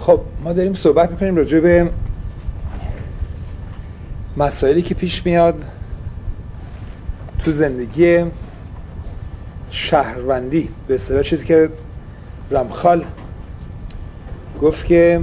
خب ما داریم صحبت میکنیم راجع به مسائلی که پیش میاد تو زندگی شهروندی، به اصطلاح چیزی که رمخال گفت که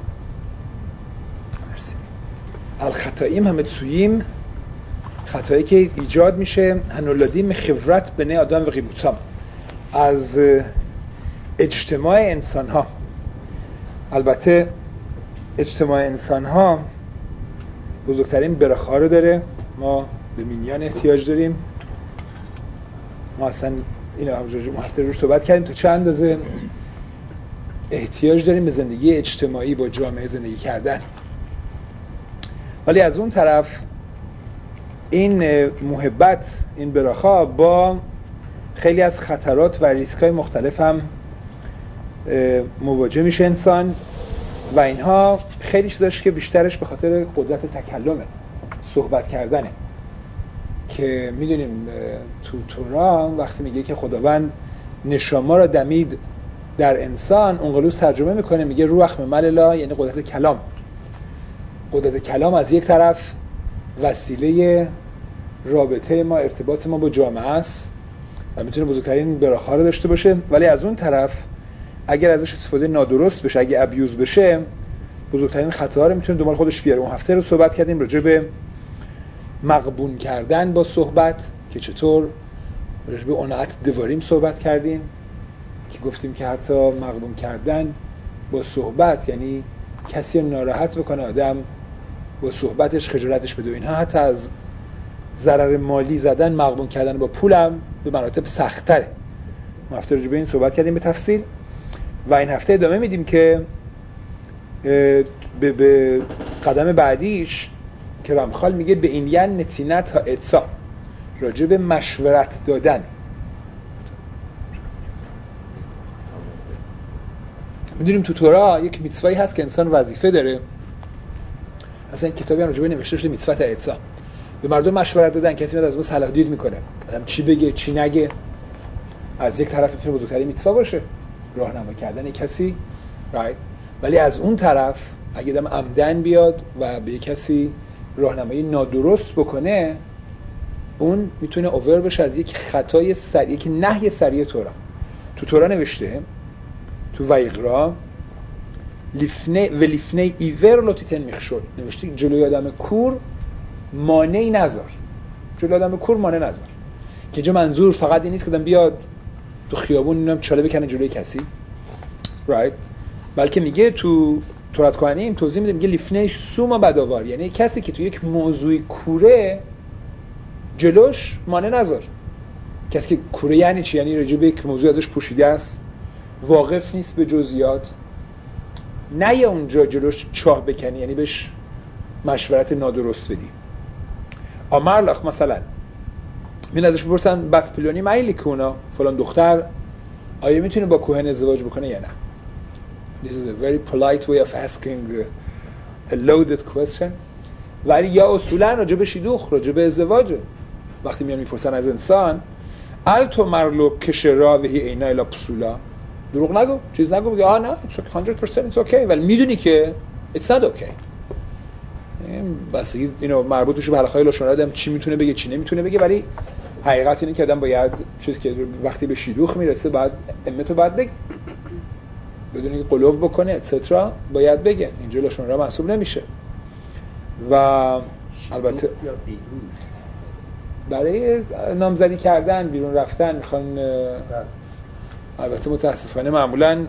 الخطائیم همه توییم، خطایی که ایجاد میشه هنولادیم خبرت بنی آدم و غیبوتام، از اجتماع انسان ها. البته اجتماع انسان ها بزرگترین برخا رو داره، ما به مینیان احتیاج داریم. ما اصلا اینو هفته روش صحبت کردیم تا چه اندازه احتیاج داریم به زندگی اجتماعی، با جامعه زندگی کردن. ولی از اون طرف این محبت، این برخا با خیلی از خطرات و ریسک‌های مختلف هم مواجه میشه انسان، و اینها خیلی چیزاش که بیشترش به خاطر قدرت تکلمه، صحبت کردنه. که میدونیم تو تورا وقتی میگه که خداوند نشاما را دمید در انسان، اونقلوز ترجمه میکنه میگه روح ممللا، یعنی قدرت کلام. قدرت کلام از یک طرف وسیله رابطه ما، ارتباط ما با جامعه است و میتونه بزرگترین برخا رو داشته باشه، ولی از اون طرف اگر ازش استفاده نادرست بشه، اگه ابیوز بشه، بزرگترین خطاها رو میتونه دنبال خودش بیاره. اون هفته رو صحبت کردیم راجع به مغبون کردن با صحبت، که چطور راجع به عنایت دواریم صحبت کردیم که گفتیم که حتی مغبون کردن با صحبت یعنی کسی رو ناراحت بکنه، آدم با صحبتش خجالتش بده. اینها حتی از ضرر مالی زدن، مغبون کردن با پولم به مراتب سخت‌تره. ما هفته راجع به این صحبت کردیم به تفصیل و این هفته ادامه میدیم که به قدم بعدیش که رمخال میگه به این ین نتینت ها اتسا، راجع به مشورت دادن. میدونیم تو تورا یک میتوایی هست که انسان وظیفه داره، اصلا این کتابی هم راجع به نوشته شده میتوات اتسا، به مردم مشورت دادن. کسی میاد از ما صلاح دید میکنه، آدم چی بگه چی نگه. از یک طرف میتونه بزرگترین میتوا باشه، راهنمایی کردن کسی، right؟ ولی از اون طرف اگه آدم عمدن بیاد و به کسی راهنمایی نادرست بکنه، اون میتونه اوور بشه از یک خطای سریع، یک نهی سریع تورا. تو تورا نوشته، تو ویقرا لیفنه و لیفنه ایور لوتیتن میخشول، نوشته جلوی آدم کور مانعی نذار، جلوی آدم کور مانع نذار. که جو منظور فقط این نیست که آدم بیاد تو خیابون اینم چاله بکنه جلوی کسی، right؟ بلکه میگه تو تورات کوهنیم توضیح میده، میگه لیفنه سوما بداوار، یعنی کسی که تو یک موضوعی کوره جلوش مانع نذار. کسی که کوره یعنی چی؟ یعنی راجع به یک موضوع ازش پوشیده است، واقف نیست به جزئیات، نه یه اونجا جلوش چاه بکنی، یعنی بهش مشورت نادرست بدی. آمرلخ مثلا من ازش بپرسن بط پلونی مایلی کونا، فلان دختر آیا میتونه با کوهن ازدواج بکنه یا نه؟ This is a very polite way of asking a loaded question. ولی یا اصولا راجع به شیدوخ، راجع به ازدواج وقتی میان میپرسن از انسان، التو مرلو کشرا و هی اینا الا پسولا، دروغ نگو، چیز نگو، بگه نه it's 100% it's okay، ولی میدونی که it's not okay. بس اینو مربوط میشه به حلقه‌های لاشون آدم چی میتونه بگه چی نمیتونه بگه، ولی حقیقت اینه که آدم باید چیزی که وقتی به شیدوخ میرسه بعد امتو باید بگه، بدون اینکه قلوف بکنه اتسترا باید بگه. اینجا لاشون را محسوب نمیشه. و البته برای نامزدی کردن، بیرون رفتن میخوان، البته متاسفانه معمولا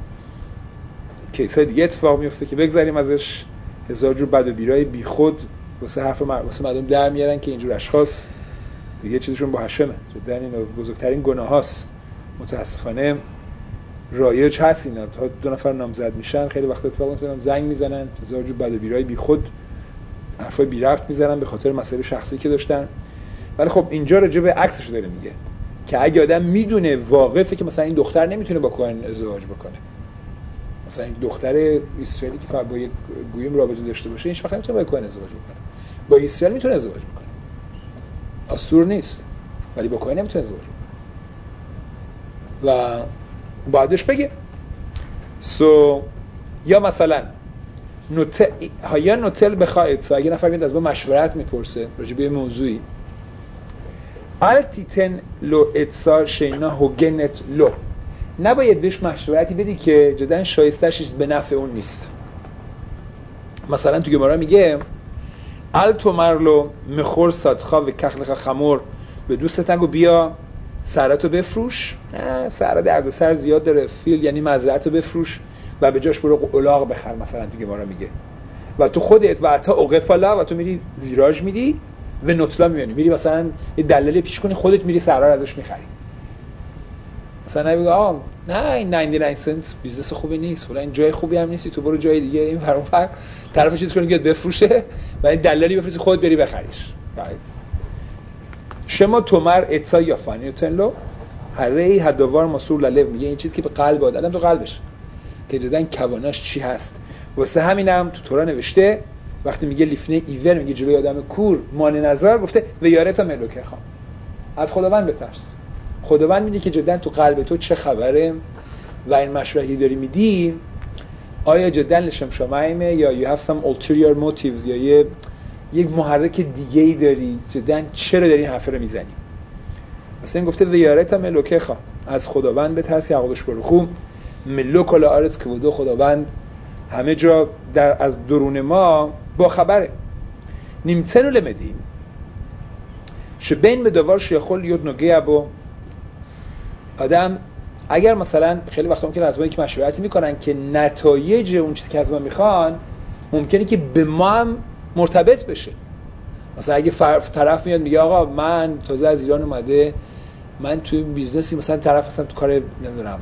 کیسای دیگه اتفاق میفته که بگذاریم ازش، هزار جور بد و بیرای بی خود واسه مردم در میارن که اینجور اشخاص دیگه چیزشون با هشمه. جدا این بزرگترین گناه هاست. متاسفانه رایج هست اینا، تا دو نفر نامزد میشن خیلی وقت اتفاق میفته زنگ میزنن، هزار جور بد و بیرای بی خود، حرفای بی ربط میزنن به خاطر مسائل شخصی که داشتن. ولی خب اینجا راجع به عکسش داره میگه که اگه آدم میدونه واقفه که مثلا این دختر نمیتونه با کوهن ازدواج بکنه، مثلا این دختر اسرائیلی که فقط با یک گویم رابطه داشته باشه، هیچ وقت نمیتونه با کوهن ازدواج بکنه. با اسرائیل میتونه ازدواج بکنه، آسور نیست، ولی با کوهن نمیتونه ازدواج بکنه و بعدش بگه. یا مثلا یا نوتل بخواهد، اگه نفر میاد از ما مشورت میپرسه راجع به موضوعی، التیتن لو اتسار شینا هوگنت لو، نباید بهش مشورتی بدی که جدا شایسته‌اش به نفع اون نیست. مثلا تو گمارا میگه التومرلو مخور صدخا و کخلخا خمور، به دوستت نگو بیا سراتو بفروش، نه سر دردسر زیاد داره، فیل یعنی مزرعتو بفروش و به جاش برو الاغ بخر، مثلا تو گمارا میگه. و تو خودت و عطا اوقفالا، و تو میری ویراج میدی و نوتلا میری مثلا یه دلالی پیش کنی، خودت میری سرا رو ازش میخری. مثلا نمیگه نه این 99 سنت بیزنس خوبی نیست، ولی این جای خوبی هم نیستی، تو برو جای دیگه این فرانفر طرف چیز کنی بیاد بفروشه و این دلالی بفروشی خودت بری بخریش. شما تومر اتسا یا فانیوتنلو هری هدوار مسئول لب، میگه این چیزی که به قلب آدم تو قلبش که جدن کواناش چی هست. واسه همینم تو تورا نوشته وقتی میگه لیفنه ایور، میگه جلوی آدم کور مانع نظر، گفته و یارتا ملوکه خام، از خداوند بترس. خداوند میگه که جدن تو قلب تو چه خبره و این مشورتی داری میدی آیا جدن لشم شمایمه یا you have some ulterior motives، یا یک محرک دیگه ای داری، جدن چرا داری این حرفه رو میزنی. مثلا این گفته و یارتا ملوکه خام، از خداوند بترس، یعقوبش برخو ملوک الارض که بودو، خداوند همه جا از درون ما با خبره. نیمتنو لمدیم شبین به دوار شیخول یود نگه ابو، آدم اگر مثلا خیلی وقتا ممکنه از ما یک مشورتی میکنن که نتایج اون چیزی که از ما میخوان ممکنه که به ما هم مرتبط بشه. مثلا اگه طرف میاد میگه آقا من تازه از ایران اومده، من توی بیزنسی، مثلا طرف مثلا تو کار نمیدونم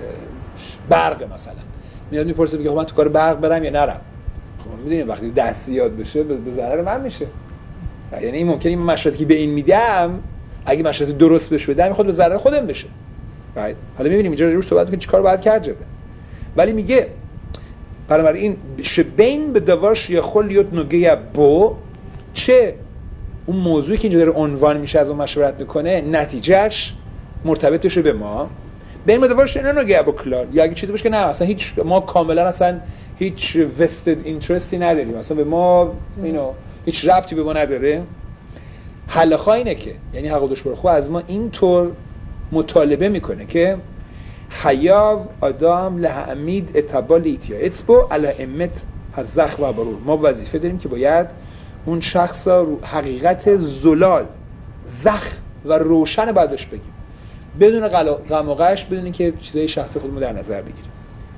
برق، مثلا میاد میپرسه میگه من تو کار برق برم یا نرم. خب میدونید وقتی دستی یاد بشه به ضرر من میشه. یعنی این ممکنه این مشورتی که به این میدم اگه مشورت درست بشه بدم میخواد به ضرر خودم بشه. حالا میبینیم اینجا روش صحبت میکنه چیکار باید کرد جده. ولی میگه بنابراین شبین به دوارش یا خلیت نگه بو، چه اون موضوعی که اینجا داره عنوان میشه از اون مشورت میکنه نتیجهش مرتبط بشه به ما، بین دوارش اینا نگه با کلار، یا اگه چیزی باشه که نه اصلا هیچ، ما کاملا اصلا هیچ vested اینترستی نداریم، اصلا به ما هیچ ربطی به ما نداره. حلقا اینه که یعنی حقودش برخو از ما اینطور مطالبه میکنه که خیاو آدم لحمید اتبال ایتیا اتبو علا امت هزخ و برور، ما وظیفه داریم که باید اون شخص رو حقیقت زلال زخ و روشن بعدش بگیم بدون غم و غش، بدون اینکه چیزای شخصی خودمون در نظر بگیریم.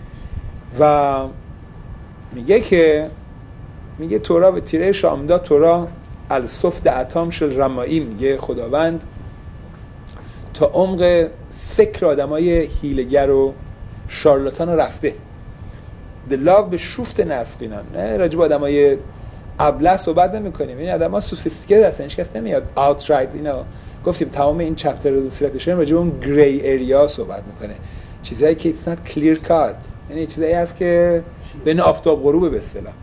و میگه تورا و تیره شامدا تورا الصفت اتام شل رمایی، میگه خداوند تا عمق فکر آدمای هیلگر و شارلاتان رفته. دلاو به شوفت نسقینان، نه راجب آدمای ابله صحبت نمی کنیم، این آدم ها سوفیستیکه هستن، هیچ کس نمیاد outright اینا. گفتیم تمام این چپتر رو سیلکتشن راجب اون گری اریا صحبت میکنه، چیزایی که it's not clear cut، یعنی چیزایی هست که بین آفتاب غروبه به اصطلاح،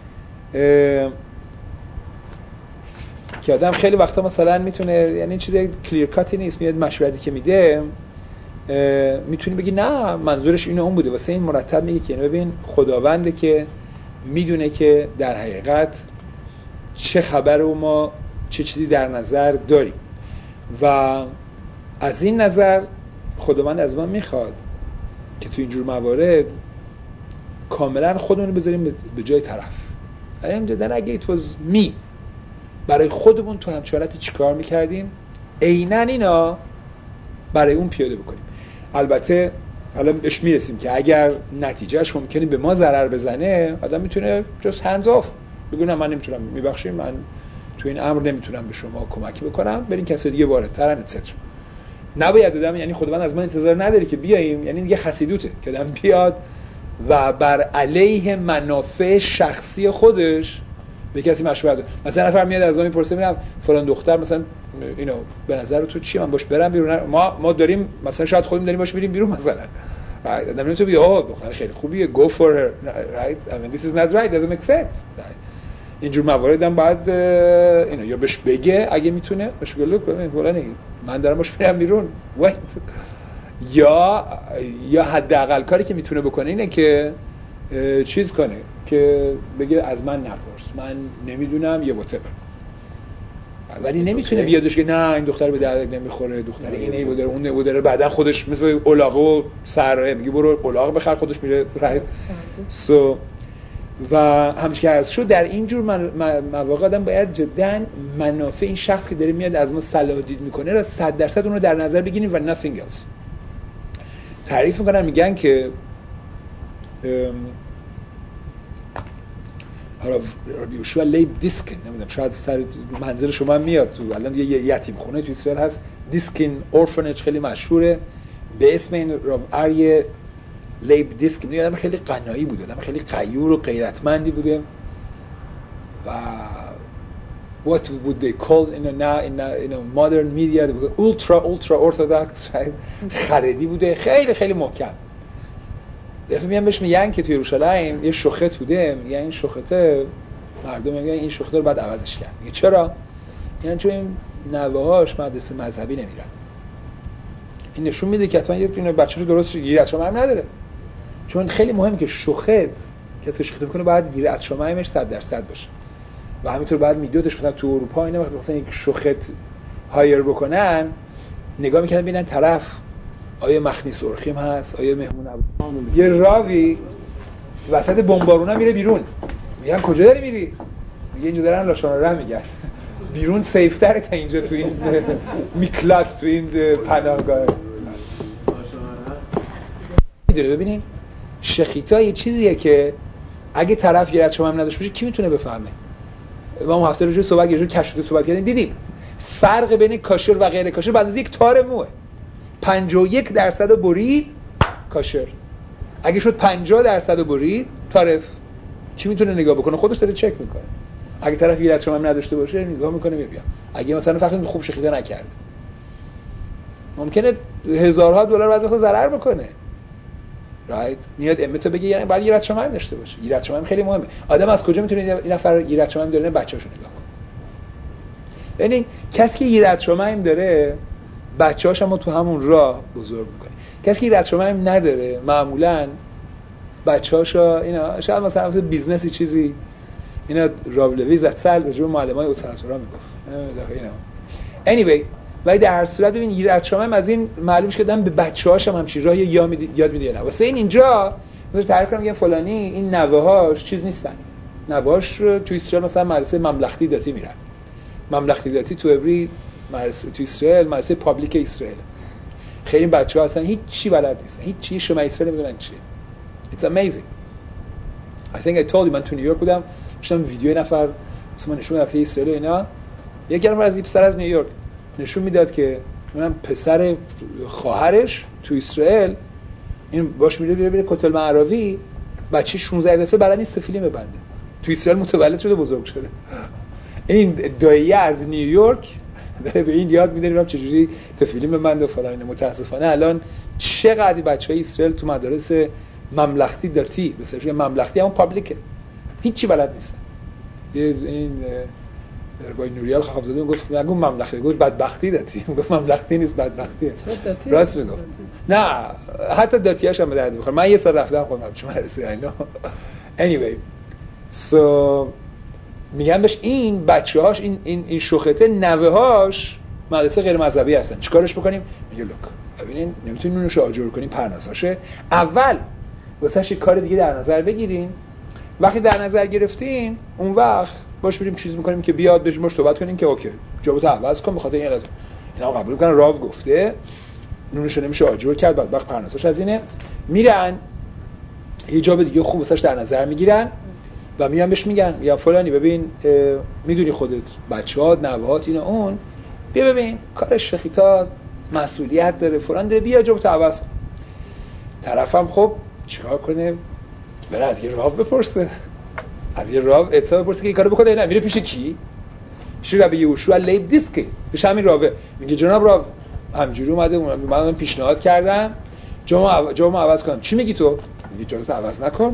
که آدم خیلی وقتا مثلا میتونه، یعنی چیزی کلیر کاتی نیست، میاد مشورتی که میده میتونی بگی نه منظورش اینه اون بوده، واسه این مرتب میگه که ببین خداونده که میدونه که در حقیقت چه خبر و ما چه چیزی در نظر داریم، و از این نظر خداوند از ما میخواد که تو اینجور موارد کاملا خودمون بذاریم به جای طرف. این جدن اگه it was me، برای خودمون تو همچنانتی چی کار میکردیم عیناً اینا برای اون پیاده بکنیم. البته حالا بهش میرسیم که اگر نتیجهش ممکنه به ما ضرر بزنه، آدم میتونه just hands off بگه نه من نمیتونم، میبخشیم من تو این امر نمیتونم به شما کمکی بکنم، برین کسی دیگه واردترن اتستر. نباید آدم، یعنی خداوند از ما انتظار نداره که بیاییم، یعنی دیگه خسیدوته که آدم بیاد و بر علیه منافع شخصی خودش به کسی مشورت بده. مثلا نفر میاد از ما میپرسه میرم فلان دختر مثلا اینو به نظر تو چی من باش برم بیرون، ما داریم مثلا شاید خودمون داریم باش میریم بیرون مثلا، right؟ آدم نمیتونه بگه آه دختر خیلی خوبیه go for her، right؟ I mean this is not right, doesn't make sense، right؟ اینجور موارد هم باید اینو یا بهش بگه اگه میتونه، بهش بگه لوک فلان من دارم باش میرم بیرون wait، یا حداقل کاری که میتونه بکنه اینه که چیز کنه که بگه از من نپرس، من نمیدونم یه whatever. ولی نمیتونه بیادش که نه این دختر به درد نمیخوره، دختر اینه بوده اون نبوده، بعدا خودش مثل الاغ و سرایه میگه برو الاغ بخر، خودش میره رای سو و همش که هست شو. در این جور مواقع آدم باید جدا منافع این شخص که داره میاد از ما صلاح دید میکنه را 100% اون رو در نظر بگیریم و nothing else. تعریف میکنن میگن که یوشوا لیب دیسکین، نمیدونم شاید سر منزل شما میاد تو، الان یه یتیم خونه تو اسرائیل هست دیسکین اورفنج، خیلی مشهوره به اسم این راو ارای لیب دیسکین. یه آدم خیلی قنایی بوده، آدم خیلی غیور و غیرتمندی بوده و what would they call in a modern media ultra orthodox خردی بوده، خیلی خیلی محکم. دفعه میان بهش میگن که توی یروشلایم یه شخت بوده، میگن این شخته مردم میگن این شخته رو بعد عوضش کرد. میگه چرا؟ یعنی چون این نوه‌هاش مدرسه مذهبی نمیرن. این نشون میده که حتما یه دونه بچه رو درست گیرت شما نداره، چون خیلی مهمه که شخت که تشخیص میکنه باید گیرت شمایمش 100% باشه و همینطور بعد میدیدش مثلا تو اروپا اینا وقتی مثلا یک شخت هایر بکنن نگاه میکنن ببینن طرف آیا مخنی سرخیم هست، آیا مهمون یه راوی وسط بمبارونا میره بیرون، میگن کجا داری میری؟ میگه اینجا دارن لاشانره میگن بیرون سیفتره تا اینجا تو این میکلات تو این پناهگاه. میدونه ببینین شخیتا یه چیزیه که اگه طرف گیرت شما هم نداشته باشه کی میتونه بفهمه؟ ما اون هفته رو صحبت کردیم کشف صحبت کردیم دیدیم فرق بین کاشر و غیر کاشر بعد از یک تار موه. 51% برید کاشر، اگه شد 50% برید طرف. چی میتونه نگاه بکنه؟ خودش داره چک میکنه. اگه طرف گیرت شما هم نداشته باشه نگاه میکنه میبینه. اگه مثلا فقط خوب شخیده نکرده ممکنه هزارها دلار بعضی وقتا ضرر بکنه. رایت میاد امتو بگه یعنی باید گیرت شما هم داشته باشه. گیرت شما هم خیلی مهمه. آدم از کجا میتونه این نفر گیرت شما هم داره؟ بچه‌شو نگاه کنه. یعنی کسی که گیرت شما هم داره بچه‌هاش هم تو همون راه بزرگ میکنه. کسی که گیرت شما هم نداره معمولاً بچه‌هاشا اینا شاید مثلا بیزنسی چیزی اینا رابلوی زد سال به جون معلمای اوتساتورا میگفت اینا. anyway ولی در هر صورت ببین گیرت شما هم از این معلومش کردن به بچه‌هاش هم همچین راهی یاد میده نه. واسه اینجا مثلا تعریف کنم میگن فلانی این نوه‌هاش چیز نیستن، نوه‌هاش تو اسرائیل مثلا مدرسه مملکتی داتی میرن. مملکتی داتی تو ابری مدرسه تو اسرائیل مدرسه پابلیک اسرائیل. خیلی بچه‌ها اصلا هیچ چی بلد نیستن، هیچ چی شما اسرائیل نمیدونن چیه. It's amazing. I think I told you من تو نیویورک بودم داشتم ویدیو نفر مثلا نشون میداد اسرائیل اینا، یک نفر از پسر از نیویورک نشون میداد که منم پسر خواهرش تو اسرائیل این باش میره بره کتل معراوی، بچه 16 سال بلد نیست فیلم ببنده، تو اسرائیل متولد شده بزرگ شده. این دایه از نیویورک داره به این یاد میده میرم چجوری فیلم ببنده و فلان. متاسفانه الان چقدر بچهای اسرائیل تو مدارس مملکتی داتی به صرفی مملکتی همون پابلیکه هیچی بلد نیستن. این درگاه نوریال خافزاده گفت نگو مملکتی، گفت بدبختی داتی، گفت مملکتی نیست بدبختیه. راست میگه. نه حتی داتیاش هم به درد میخوره. من یه سال رفتم خودم چه مدرسه اینا. anyway so میگن بهش این بچه‌هاش این شوخته نوه‌هاش مدرسه غیر مذهبی هستن، چیکارش بکنیم؟ میگه لوک ببینین نمیتونین اونو آجر کنین پرناساشه، اول واسه کار دیگه در نظر بگیرین، وقتی در نظر گرفتین اون وقت باش بریم چیز میکنیم که بیاد بهش باش صحبت کنین که اوکی جابتو عوض کن بخاطر اینا قبول کنن راو گفته نونش نمیشه آجر کرد بعد وقت پرناساش از اینه، میرن یه جاب دیگه خوب واسش در نظر میگیرن و میان بهش میگن یا فلانی ببین میدونی خودت بچه‌هات نوهات اینا اون بیا ببین کارش شخیتا مسئولیت داره فلان داره بیا جابتو عوض کن. طرفم خب چیکار کنه؟ بره از یه راو بپرسه، از یه راو اطلاع بپرسه که این کارو بکنه. نه میره پیش کی؟ پیش رب یوشوا لیب دیسک، پیش همین راوه. میگه جناب راو همینجوری اومده من پیشنهاد کردم جامو عوض کنم، چی میگی تو؟ میگه جامو عوض نکن.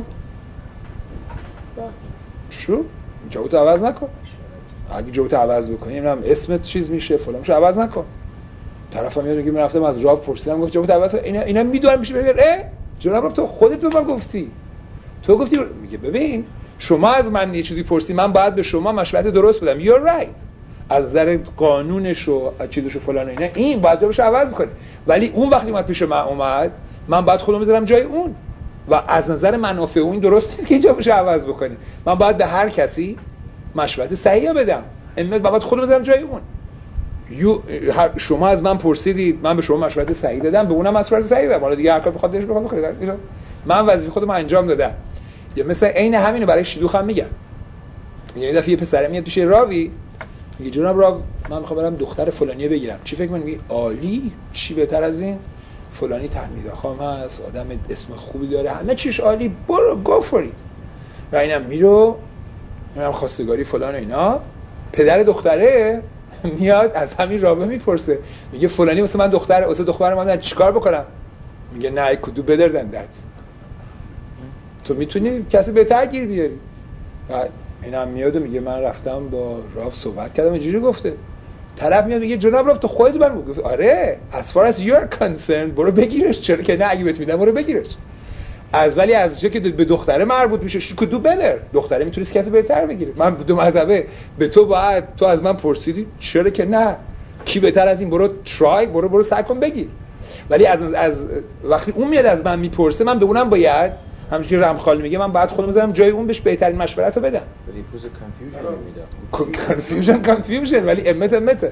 شو جامو عوض نکن، اگه جامو عوض بکنی نمیدونم اسمت چیز میشه فلانشو عوض نکن. طرفم میاد میگه من رفتم از راو پرسیدم گفت جامو عوض کن. اینا میدونن میشه بگه جناب تو خودت به من گفتی تو گفتی میگه ببین شما از من یه چیزی پرسی، من باید به شما مشورت درست بدم. you're right. از نظر قانونش و چیزش و فلان و اینا این باید روش عوض میکنه، ولی اون وقتی اومد پیش من باید خودم بذارم جای اون و از نظر منافع اون درست نیست که اینجا بشه عوض بکنه. من باید به هر کسی مشورت صحیح بدم، باید خودم بذارم جای اون. شما از من پرسیدید، من به شما مشورت صحیح دادم، به اونم مشورت صحیح دادم. حالا دیگه هر کار بخواد دلش بخواد بکنه. من وظیفه خودم انجام دادم. یا مثلا عین همینو برای شیدوخ هم میگم. یه دفعه یه پسره میاد پیش راوی میگه جناب راو من میخوام برم دختر فلانیه بگیرم، چی فکر می‌کنی؟ عالی، چی بهتر از این؟ فلانی تلمید خام هست، آدم اسم خوبی داره، همه چیش عالی، برو گو فور ایت. و اینم میرو منم خواستگاری فلان و اینا. پدر دختره میاد از همین رابطه میپرسه، میگه فلانی واسه من دختر، واسه دختر من چیکار بکنم؟ میگه نه I could do better than that. تو میتونی کسی بهتر گیر بیاری. و اینم میاد و میگه من رفتم با راو صحبت کردم اینجوری گفته. طرف میاد میگه جناب راو تو خودت من گفت آره as far as you're concerned برو بگیرش، چرا که نه اگه بهت میدم برو بگیرش. ولی از چه که به دختره مربوط میشه she could do better. دختره میتونست کسی بهتر بگیره. من 2 مرتبه به تو باید تو از من پرسیدی چرا که نه کی بهتر از این، برو ترای، برو سعی کن بگیر. ولی از وقتی اون میاد از من میپرسه من به اونم باید همونجوری که رمخال میگه من باید خودم بذارم جای اون، بهش بهترین مشورت رو بدم. ولی پوز کانفیوژن ولی امته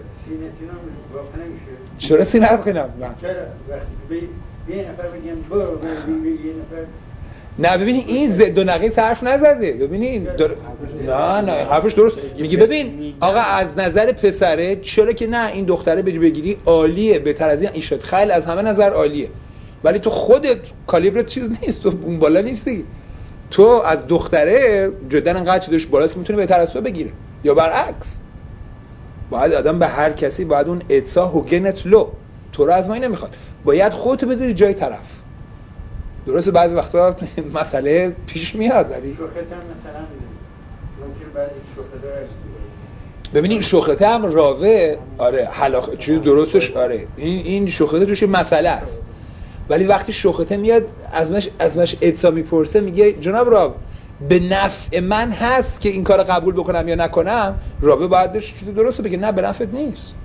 چرا سینه نخینم؟ چرا وقتی یه نفر بگم برو یه نفر نه ببینی این ضد و نقیض حرف نزده. ببینی نه حرفش درست میگه. ببین آقا از نظر پسره چرا که نه این دختره بگیری عالیه، بهتر از این شد، خیلی از همه نظر عالیه، ولی تو خودت کالیبرت چیز نیست، تو اون بالا نیستی. تو از دختره جدا انقدر چیزش بالاست که میتونه بهتر از تو بگیره، یا برعکس. باید آدم به هر کسی باید اون اتسا هوگنت لو، تو رو از ما نمیخواد، باید خودت بذاری جای طرف. درسته بعضی وقتا مسئله پیش میاد ولی شوخته هم مثلا ممکن بعد شوخته هستی. ببینید شوخته هم راوه آره حلاخ چیز درستش آره این شوخته توش مسئله است، ولی وقتی شوخته میاد ازمش اتسا میپرسه میگه جناب راو به نفع من هست که این کار قبول بکنم یا نکنم، راوه باید بهش چیز درسته بگه نه به نفعت نیست.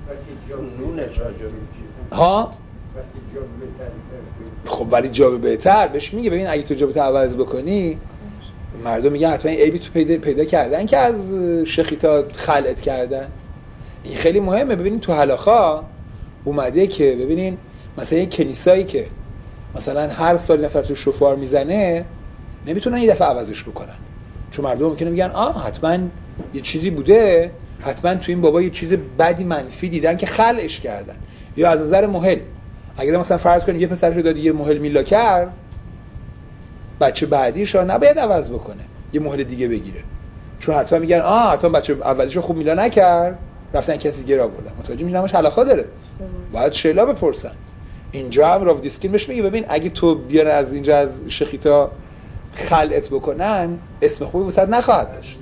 ها خب ولی جواب بهتر بهش میگه ببین اگه تو جوابت عوض بکنی مردم میگن حتما این عیبی تو پیدا کردن که از شخیتا خلعت کردن. این خیلی مهمه. ببینین تو حلاخا اومده که ببینین مثلا این کلیسایی که مثلا هر سال نفر تو شوفار میزنه نمیتونن یه دفعه عوضش بکنن، چون مردم ممکنه میگن حتما یه چیزی بوده، حتما تو این بابا یه چیز بدی منفی دیدن که خلعش کردن. یا از نظر مهل اگه مثلا فرض کنیم یه پسرشو دادی یه مهل میلا کرد، بچه بعدیش رو نباید عوض بکنه یه مهل دیگه بگیره، چون حتما میگن حتما بچه اولیشو خوب میلا نکرد رفتن کسی دیگه را بردن. متوجه میشن همش حلاخا داره، باید شیلا بپرسن. اینجا هم راو دیسکین بهش میگه ببین اگه تو بیاره از اینجا از شخیتا خلعت بکنن اسم خوبی واسط نخواهد داشت.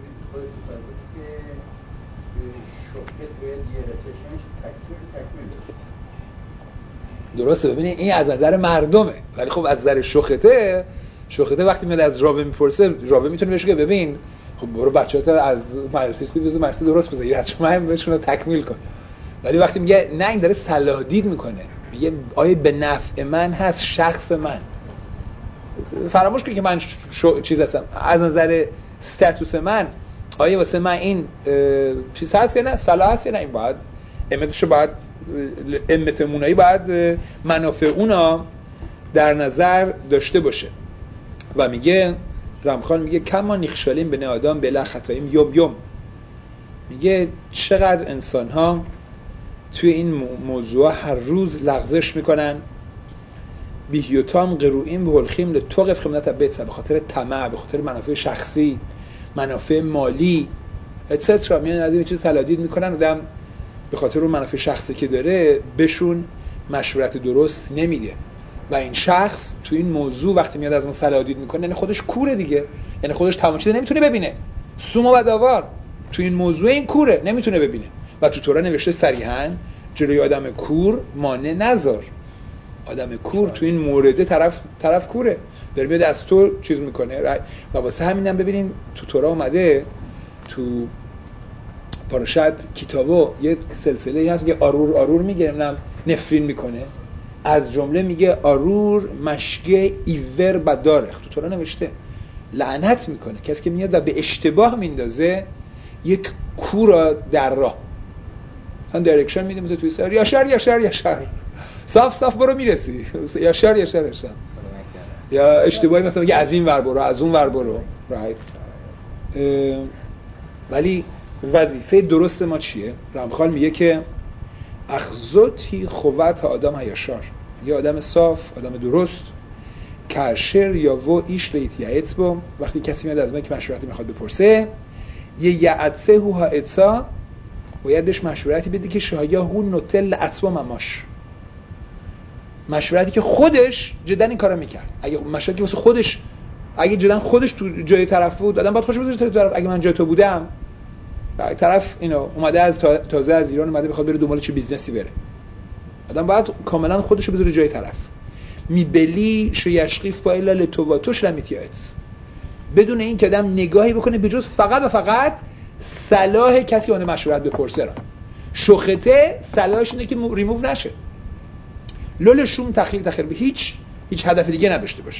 درسته. ببینید این از نظر مردمه، ولی خب از نظر شوخته وقتی میاد از راوه میپرسه، راوه میتونه بهش بگه ببین خب برو بچه‌ها از مدرسه درست بذار حتما هم بهشون رو تکمیل کن. ولی وقتی میگه نه این داره صلاح دید میکنه، میگه آیا به نفع من هست شخص من، فراموش کن که من چیز هستم، از نظر استاتوس من آیا واسه من این چیز هست یا نه، صلاح هست یا نه. این باید امتشو باید امتمونایی باید منافع اونا در نظر داشته باشه. و میگه رمخان میگه کما نیخشالیم به آدم بلا خطاییم یوم، میگه چقدر انسان ها توی این موضوع هر روز لغزش میکنن. بیهیوتام قروئیم و هلخیم لتوقف خمنت بیت، به خاطر طمع، به خاطر منافع شخصی، منافع مالی اتسترا میان از این چیز سلادید میکنن. آدم به خاطر اون منافع شخصی که داره بهشون مشورت درست نمیده و این شخص تو این موضوع وقتی میاد از ما سلادید میکنه یعنی خودش کوره دیگه، یعنی خودش تمام چیز نمیتونه ببینه، سوم و بدآوار تو این موضوع این کوره نمیتونه ببینه. و تو تورا نوشته صریحاً جلوی آدم کور مانع نذار. آدم کور تو این مورد طرف کوره. داره میاد از تو چیز میکنه. و واسه همینم ببینین تو تورا اومده تو پاراشت کتابو یه سلسله هست میگه آرور میگه نفرین میکنه، از جمله میگه آرور مشگه ایور بدارخ. تو تورا نوشته لعنت میکنه کسی که میاد و به اشتباه میندازه یک کورا در راه، مثلا دایرکشن میده مثلا توی سر یاشر صاف برو میرسی، یاشر یا اشتباهی مثلا میگه از این ور برو از اون ور برو. ولی وظیفه درست ما چیه؟ رامخال میگه که اخذتی خوت آدم هیاشار، یه آدم صاف، آدم درست، کاشر یا و ایش لیت یعصبو، وقتی کسی میاد از من که مشورتی میخواد بپرسه، یه یعصه ها اعصا، بایدش مشورتی بده که شایا هو نوتل اعصبو مماش، مشورتی که خودش جدا این کارو میکرد. اگه مشورتی واسه خودش، اگه جدا خودش تو جای طرف بود، آدم باید خوش بذاره تو طرف. اگه من جای تو بودم، طرف اینو اومده از تازه از ایران اومده بخواد بره دنبال چه بیزنسی بره، آدم باید کاملا خودشو بذاره جای طرف. میبلی شیشقیف با الا لتواتوش لمیتیاس، بدون این که آدم نگاهی بکنه به جز فقط و فقط صلاح کسی که اون مشورت بپرسه را. شخته صلاحش اینه که ریموو نشه، لولشون تخلیل به هیچ هدف دیگه نداشته باشه.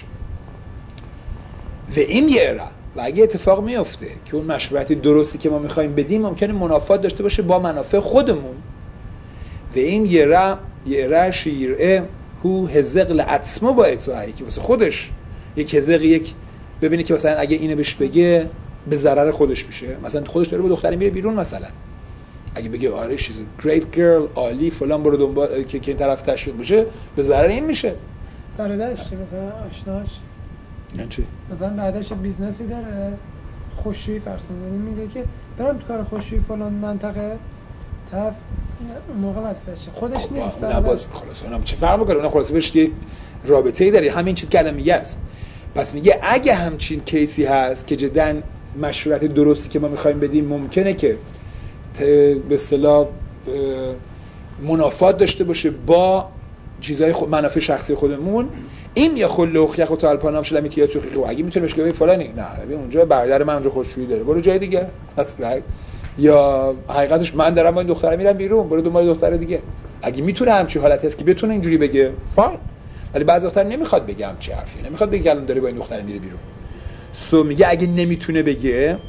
و این یه و اگه اتفاق میفته که اون مشورتی درستی که ما میخوایم بدیم ممکنه منافات داشته باشه با منافع خودمون، و این یه شیره هو هزق لعصمو با اطاعی، که واسه خودش یک هزق، یک ببینه که مثلا اگه اینو بهش بگه به ضرر خودش میشه. مثلا خودش داره با دختری میره بیرون، مثلا اگه بگه آره she's a great girl عالی فلان برو دنبال که این طرف تشویق بشه، به ضرر این میشه. برادرش مثلا آشناش یعنی چی؟ مثلا بعدش بیزنسی داره، خوشی فرسوندنی میگه که برام تو کار خوشی فلان منطقه، طرف موقع واسه خودش نیست. نه باز خلاص اونم چه فرق میکنه؟ اون خلاص بهش یک رابطه‌ای داره، همین چیزی که الان میگه است. پس میگه اگه همچین کیسی هست که جداً مشورت درستی که ما میخوایم بدیم ممکنه که به اصطلاح منافات داشته باشه با چیزای منافع شخصی خودمون، این یا خلوخ یا خود الپانام شلم میتیات شوخی خو اگه میتونه بشه فلانی، نه ببین اونجا برادر من اونجا خوشویی داره برو جای دیگه اصلا، یا حقیقتش من دارم با این دختره میرم بیرون برو دنبال دختر دیگه. اگه میتونه همچین حالتی هست که بتونه اینجوری بگه فاین، ولی بعضی وقتا نمیخواد بگه همچین حرفی، نمیخواد بگه الان داره با این دختره میره بیرون. سو میگه اگه نمیتونه بگه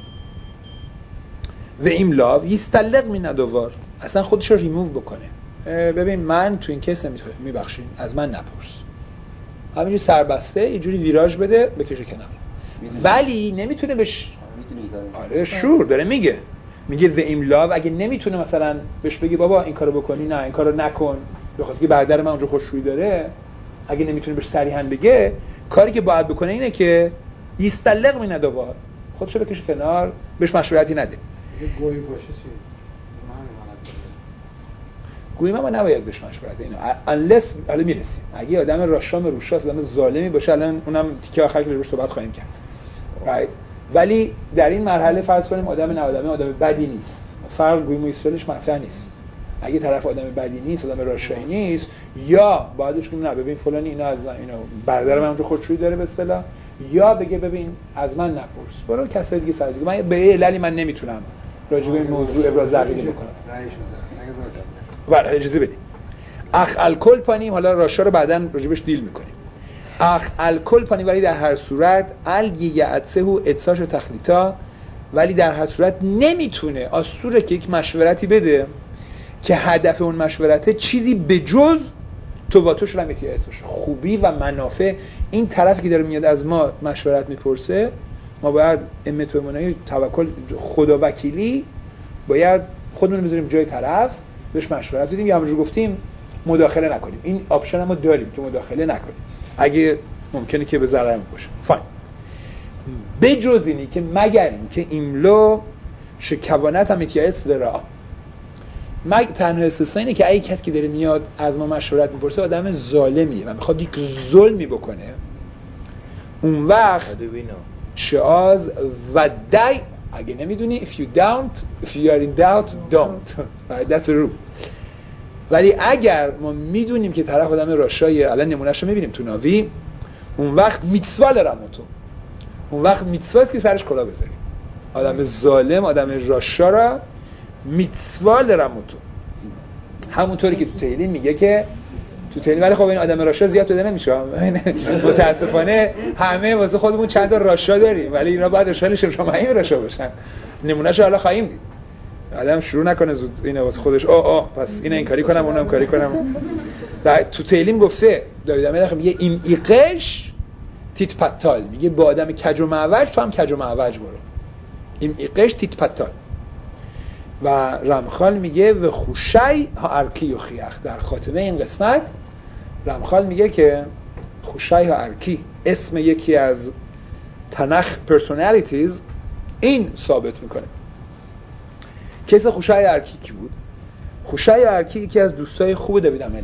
و ایملاو یستلق می ندوار، اصلا خودش رو ریموو بکنه. ببین من تو این کیس میبخشین، از من نپرس، همینجوری سربسته یه جوری ویراژ بده بکشه کنار. ولی نمیتونه بهش، آره شور داره میگه و ایملاو اگه نمیتونه مثلا بهش بگی بابا این کارو بکنی، نه این کارو نکن، بخاطر که برادر من اونجا خوشرویی داره، اگه نمیتونه بهش صریحا بگه، کاری که باید بکنه اینه که یستلق می ندوار، خودش رو بکشه کنار، بهش مشورتی نده. گویی باشه چی؟ گویی ما نباید بهش مشورت اینو unless حالا میرسیم اگه آدم راشام روشاست، آدم ظالمی باشه، الان اونم تیکه آخرش رو صحبت خواهیم کرد right. ولی در این مرحله فرض کنیم آدم نه آدم بدی نیست، فرق گویی مویسولش مطرح نیست. اگه طرف آدم بدی نیست، آدم راشایی نیست، یا بعدش کنیم نه ببین فلانی اینا از اینو برادر من اونجا خوشرویی داره به اصطلاح، یا بگه ببین از من نپرس، برو کسای دیگه سر دیگه، من به عللی من نمیتونم راجع به این موضوع ابراز عقیده بکنم. و اجازه بدید اخ الکل پانیم، حالا راشا رو بعداً راجبش دیل میکنیم. اخ الکل پانیم، ولی در هر صورت الگی عدسه و اتساش تخلیطا، ولی در هر صورت نمیتونه آسوره که یک مشورتی بده که هدف اون مشورته چیزی به جز تواتوش رو میتونه باشه، خوبی و منافع این طرفی که داره میاد از ما مشورت میپرسه. ما باید امتومنای توکل خدا وکیلی باید خودمون بذاریم جای طرف، بهش مشورت بدیم، یا همونجور گفتیم مداخله نکنیم. این آپشن هم داریم که مداخله نکنیم اگه ممکنه که به ضررمون باشه. فاین. بجز اینی که مگر این که ایملو شکوانت هم اتیاس لرا، تنها استثنا اینه که اگه کسی که داره میاد از ما مشورت میپرسه آدم ظالمیه و میخواد یک ظلمی بکنه، اون وقت شعاز و دای اگه نمیدونی if you are in doubt don't right, that's a rule. ولی اگر ما میدونیم که طرف آدم راشایه، الان نمونهشو میبینیم تو ناوی، اون وقت میتسوا لرموتو، اون وقت میتسواست که سرش کلاه بذاری. آدم ظالم، آدم راشا را میتسوا لرموتو. همونطوری که تو تیلیم میگه که تو تیلیم، ولی خب این آدم راشا زیاد پیدا نمیشه متاسفانه. همه واسه خودمون چند تا راشا داریم، ولی اینا باید اشالش شما راشا باشن. نمونهشو حالا خواهیم دید. آدم شروع نکنه زود اینه واسه خودش پس این کاری کنم اونم کاری کنم. تو تیلیم گفته داوید الملک میگه این ایقش تیت پتال، میگه با آدم کج و معوج تو هم کج و معوج برو. این ایقش تیت پتال. و رمخال میگه و خوشی ها ارکی و خیخ. در خاتمه این قسمت رمخال میگه که خوشی ها ارکی اسم یکی از تنخ پرسونالیتیز این ثابت میکنه. کیس خوشی ارکی کی بود؟ خوشی ارکی یکی از دوستای خوب داوید الملک.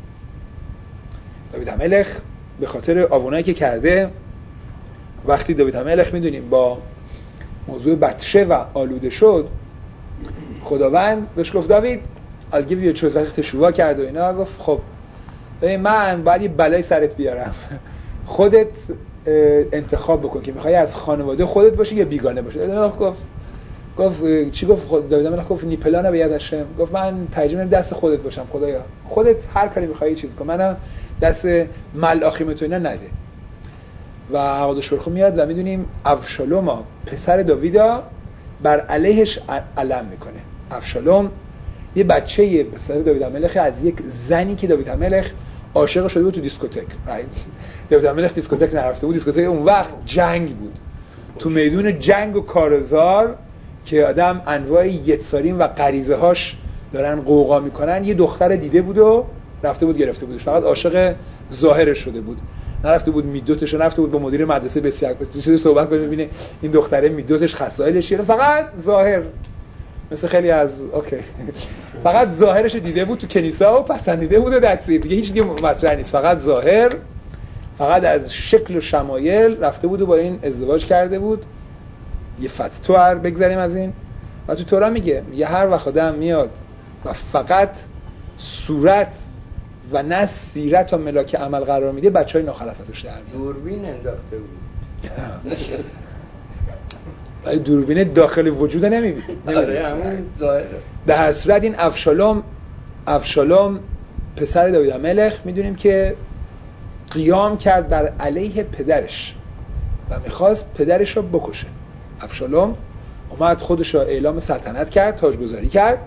داوید الملک به خاطر آوونایی که کرده، وقتی داوید الملک میدونیم با موضوع بطشه و آلوده شد، خداوند بهش گفت داوید I'll give you a choice. وقتی تشویق کرد و اینا گفت خب من باید یه بلای سرت بیارم، خودت انتخاب بکن که میخوای از خانواده خودت باشی یا بیگانه باشی. داوید الملک گفت چی گفت؟ داوید الملک گفت نیپلانه به یدشم. گفت من ترجیح میدم دست خودت باشم، خدایا خودت هر کاری میخوای چیز کن، منم دست ملاخیم تو اینا نده. و حقادش برخون میاد و میدونیم ابشالوم پسر داویدا بر علیهش علم میکنه. ابشالوم یه بچه پسر داوید الملک از یک زنی که داوید الملک عاشق شده بود تو دیسکوتک. داوید الملک دیسکوتک نرفته بود، دیسکوتک اون وقت جنگ بود، تو میدون جنگ و کارزار که آدم انواع یتسارین و غریزه هاش دارن قوقا میکنن. یه دختر دیده بود و رفته بود گرفته بودش، فقط عاشق ظاهرش شده بود، نرفته بود میدوتش، نرفته بود با مدیر مدرسه بسیار صحبت کنه ببینه این دختره میدوتش خصایلش چیه، فقط ظاهر، مثل خیلی از فقط ظاهرش دیده بود تو کنیسا و پسندیده بود و دکسی دیگه هیچ دیگه مطرح نیست، فقط ظاهر، فقط از شکل و شمایل رفته بود و با این ازدواج کرده بود. یه فتوار بگذاریم از این. و تو تورا میگه هر وقت آدم میاد و فقط صورت و نه سیرت و ملاک عمل قرار میده، بچهای ناخلف ازش در میاد. دوربین انداخته بود ولی دوربین داخل وجود نمیبینی. آره همون ظاهره. در هر صورت این ابشالوم پسر داوید الملک میدونیم که قیام کرد بر علیه پدرش و میخواست پدرش رو بکشه. ابشالوم اومد خودش رو اعلام سلطنت کرد، تاجگذاری کرد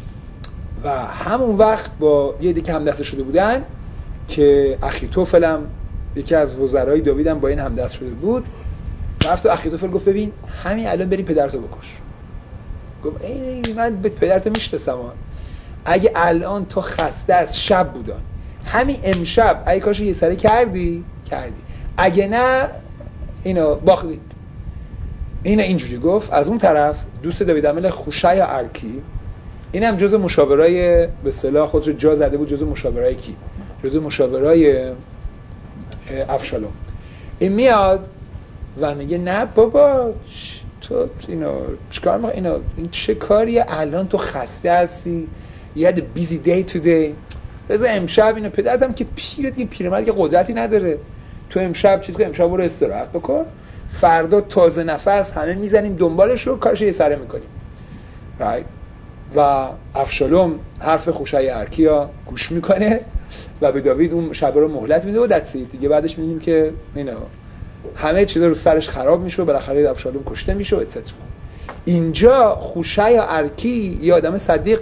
و همون وقت با یه دیگه هم دست شده بودن که اخیتوفل هم یکی از وزرای داوید هم با این هم دست شده بود. رفت و اخیتوفل گفت ببین همین الان بریم پدرتو بکش. گفت ای من به پدرتو میشناسم، اگه الان تو خسته از شب بودن، همین امشب اگه کاش یه سری کردی، اگه نه اینو باختی. این اینجوری گفت. از اون طرف دوست داوید الملک خوشی ارکی، این هم جزء مشاورای به اصطلاح خودش جا زده بود، جزء مشاورای کی؟ جزء مشاورای ابشالوم. این میاد و میگه نه بابا تو اینو چیکار می‌کنی؟ این چه کاریه؟ الان تو خسته هستی، you had a busy day today، بذار امشب اینو، پدرتم که پیرمرد که قدرتی نداره، تو امشب چیز کن، امشب برو استراحت بکن، فردا تازه نفس همه میزنیم دنبالش رو، کارش یه سره میکنیم. right. و ابشالوم حرف خوشی ارکیا گوش میکنه و به داوید اون شب رو مهلت میده و دستید دیگه. بعدش میبینیم که همه چیز رو سرش خراب میشه و بالاخره ابشالوم کشته میشه و etc. اینجا خوشی ارکی یه آدم صدیق.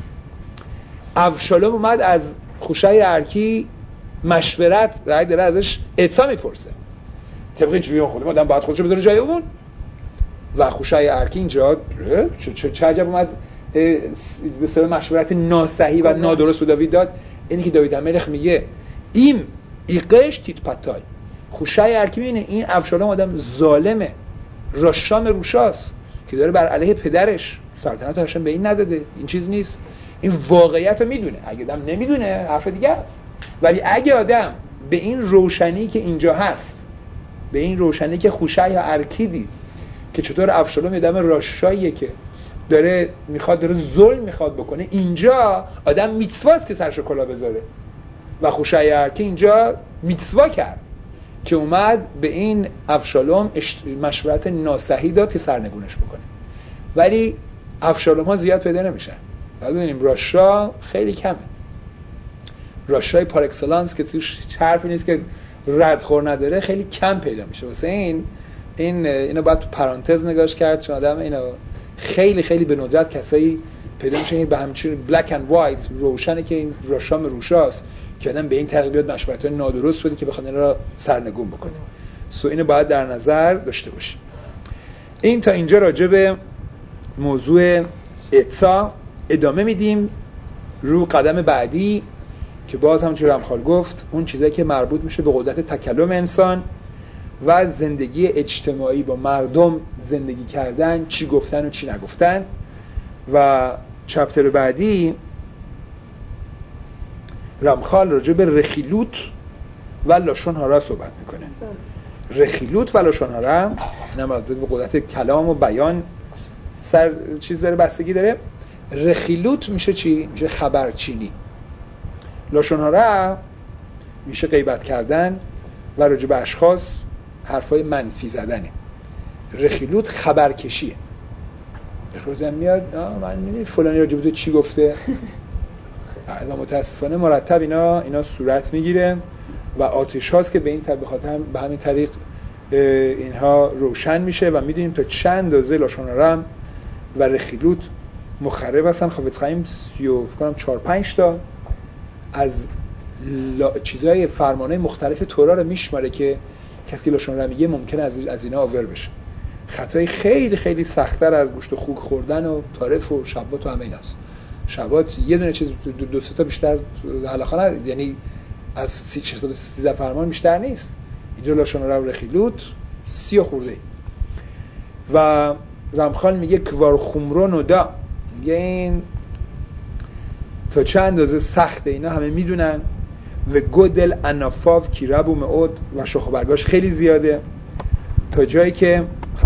ابشالوم اومد از خوشی ارکی مشورت داره ازش اعطا میپرسه، طبق اینجوری خودم آدم باید خودشو بذاره جای اون. و خوشی ارکی اینجا چه عجب اومد به سبب مشورت ناصحیح و نادرست به داوید داد. اینی که داوید الملک میگه این ایقش تیت پتای. خوشی ارکی میبینه این ابشالوم آدم ظالمه، راشام روشاست که داره بر علیه پدرش، سلطنت هاشم به این نداده، این چیز نیست، این واقعیت رو میدونه. اگه آدم نمیدونه حرف دیگه است، ولی اگه آدم به این روشنی که اینجا هست، به این روشنی که خوشی ارکی دید که چطور ابشالوم آدم راشاییه که داره ظلم میخواد بکنه، اینجا آدم میتسواست که سرشو کلاه بذاره و خوشی ارکی اینجا میتسوا کرد. که اومد به این ابشالوم مشورت ناصحی داد که سرنگونش بکنه، ولی ابشالوم ها زیاد پیدا نمیشن. بعد ببینیم راشا خیلی کمه، راشای پار اکسلانس که توش حرفی نیست که ردخور نداره خیلی کم پیدا میشه. واسه اینو باید تو پرانتز نگاش کرد، چون آدم اینو خیلی خیلی به ندرت کسایی پیدا میشه به همچین بلک اند وایت روشنه که این راشام روشاست که آدم به این طریق بیاد مشورت‌های نادرست بده که بخواد اینا رو سرنگون بکنه. اینو باید در نظر داشته باشیم. این تا اینجا راجع به موضوع اعطا ادامه میدیم. رو قدم بعدی که باز همونطور رمخال گفت اون چیزایی که مربوط میشه به قدرت تکلم انسان و زندگی اجتماعی، با مردم زندگی کردن، چی گفتن و چی نگفتن. و چپتر بعدی رمخال راجع به رخیلوت و لاشون هارا صحبت میکنه. رخیلوت و لاشون هارا مربوط به قدرت کلام و بیان سر چیز داره، بستگی داره. رخیلوت میشه چی؟ میشه خبرچینی. لاشون هارا میشه غیبت کردن و راجع به اشخاص حرفای منفی زدنه. رخیلوت خبرکشیه. رخیلوت میاد من میدونی فلانی راجع به تو چی گفته و متاسفانه مرتب اینا صورت میگیره و آتش هاست که به این طریق بخاطر به همین طریق اینها روشن میشه و میدونیم تا چند اندازه لاشون هارا و رخیلوت مخرب هستن. خافت خایم 4-5 تا از چیزای فرمانهای مختلف تورا رو میشماره که کسی که لاشون هارا میگه ممکنه از اینا آور بشه. خطای خیلی خیلی سخت‌تر از گوشت و خوک خوردن و تعارف و شبات و همه ایناست. شبات یه دونه چیز دو سه تا بیشتر حلاخانه، یعنی از 13 فرمان بیشتر نیست. اینجا لاشون هارا و رخیلوت 30 خورده. و رمخال میگه کوار خمرو نودا، میگه این تا چند اندازه سخته اینا همه میدونن. و گودل انافاف کیرب و معود و شاخ و برگاش خیلی زیاده تا جایی که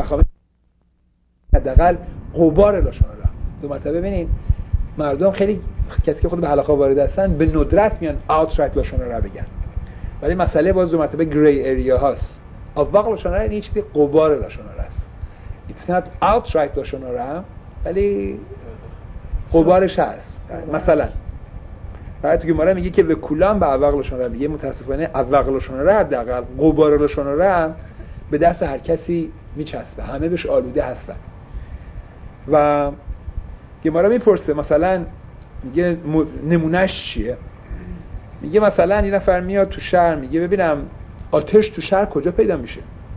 حداقل غبار لاشون هارا. دو مرتبه ببینید مردم خیلی کسی که خود به حلقه وارد هستن به ندرت میان اوترایت لاشون هارا بگن، ولی مسئله باز دو مرتبه گری اریا هاست. واقعا لاشون هارا این چیزی غبار لاشون هارا است. It's not outright لاشون هارا ولی غبارش هست. مثلا بعد تو گمارا میگه که به کلام به اوق لاشون هارا میگه، متاسفانه اوق لاشون هارا حداقل غبار لاشون هارا به دست هر کسی میچسبه، همه بهش آلوده هستن. و گمارا میپرسه مثلا میگه نمونهش چیه؟ میگه مثلا این نفر میاد تو شهر میگه ببینم آتش تو شهر کجا پیدا میشه؟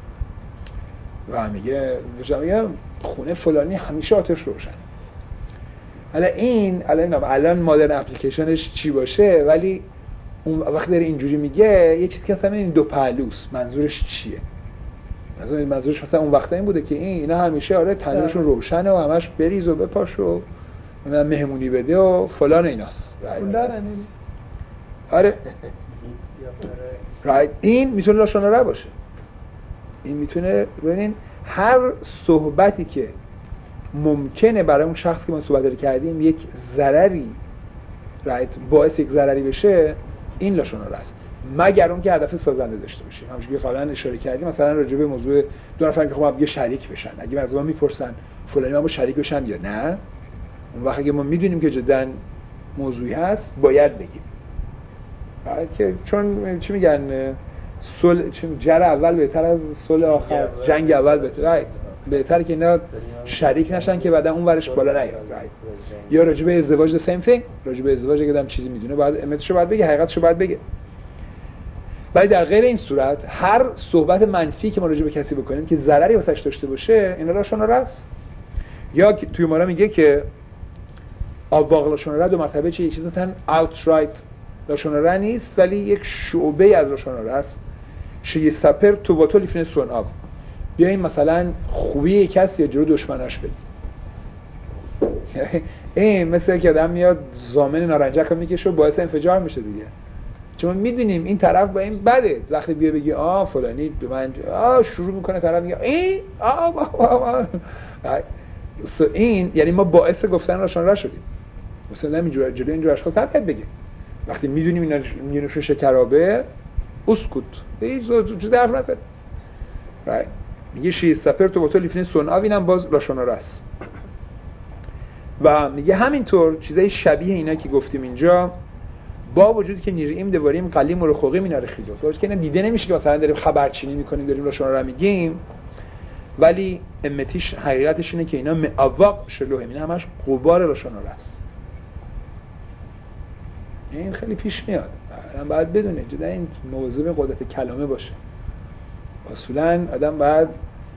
و میگه خونه فلانی همیشه آتش روشن. الان مادرن اپلیکیشنش چی باشه، ولی اون وقت داره اینجوری میگه یه چیزی که اصلا این دو پهلوست. منظورش چیه؟ منظورش مثلا اون وقتا این بوده که اینا همیشه آره تنورشون روشنه و همش بریز و بپاش و مهمونی بده و فلان ایناست. آره این میتونه لاشون هارا باشه. این میتونه ببینین هر صحبتی که ممکنه برای اون شخص که ما صحبت کردیم یک ضرری باعث یک ضرری بشه، این لاشون هارا است، مگر اون که هدف سازنده داشته باشه. همونجوری که قبلا اشاره کردیم مثلا راجع به موضوع دو نفر که خب یه شریک بشن، اگه از ما میپرسن فلانی ما شریک بشن یا نه، اون وقت که ما میدونیم که جدا موضوعی هست باید بگیم. که چون چی میگن صلح جر اول بهتر از صلح آخر، جنگ اول بهتر. بهتره که اینا شریک نشن که بعدا اون ورش بالا نیاد. یا راجع به ازدواج the same thing، راجع به ازدواج اگه آدم چیزی میدونه باید امتشو باید بگه، حقیقتشو باید بگه. ولی در غیر این صورت هر صحبت منفی که ما راجع به کسی بکنیم که ضرری واسش داشته باشه، اینا لاشون هارا است. یا توی مورا میگه که آواق لاشون هارا دو مرتبه چه چیز مثلا outright لاشون هارا نیست، ولی یک شعبه از لاشون هارا است. شی سپر تو واتو لیفن سون آب، بیاین مثلا خوبی کسی یا جلو دشمناش بگیم. این مثل که آدم میاد زامن نارنجک رو میکشه و باعث انفجار میشه دیگه، چون میدونیم این طرف با این بده. وقتی بیا بگی فلانی به من شروع میکنه، طرف میگه این یعنی ما باعث گفتن لاشون هارا شدیم. مثلا اینجوری جلوی اینجور اشخاص نباید بگه. وقتی میدونیم اینا میونشون شکرابه اسکوت هیچ چیز حرف نزد. میگه شیستپر تو بطل لیفنی سون اینم باز لاشوناره است. و میگه همینطور چیزای شبیه اینا که گفتیم اینجا با وجودی که نیریم دواریم قلیم و رخوقی میناره خیلو درست که اینا دیده نمیشه که مثلا داریم خبرچینی میکنیم داریم لاشوناره میگیم، ولی امتیش حقیقتش اینه که اینا معوق شلوه، اینا همش غبار لاشوناره است. این خیلی پیش میاد، آدم باید بدونه جدا این موضوع قدرت کلامه باشه. اصولا آدم باید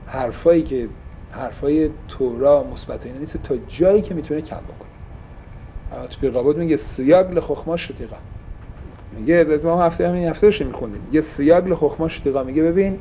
حرفای تورا مثبت اینا نیست تا جایی که میتونه کم بکنه. تو پیرقابوت میگه سیاگ لخخما شتیقا، میگه ما همین هفته داشتیم میخوندیم، میگه سیاگ لخخما شتیقا، میگه ببین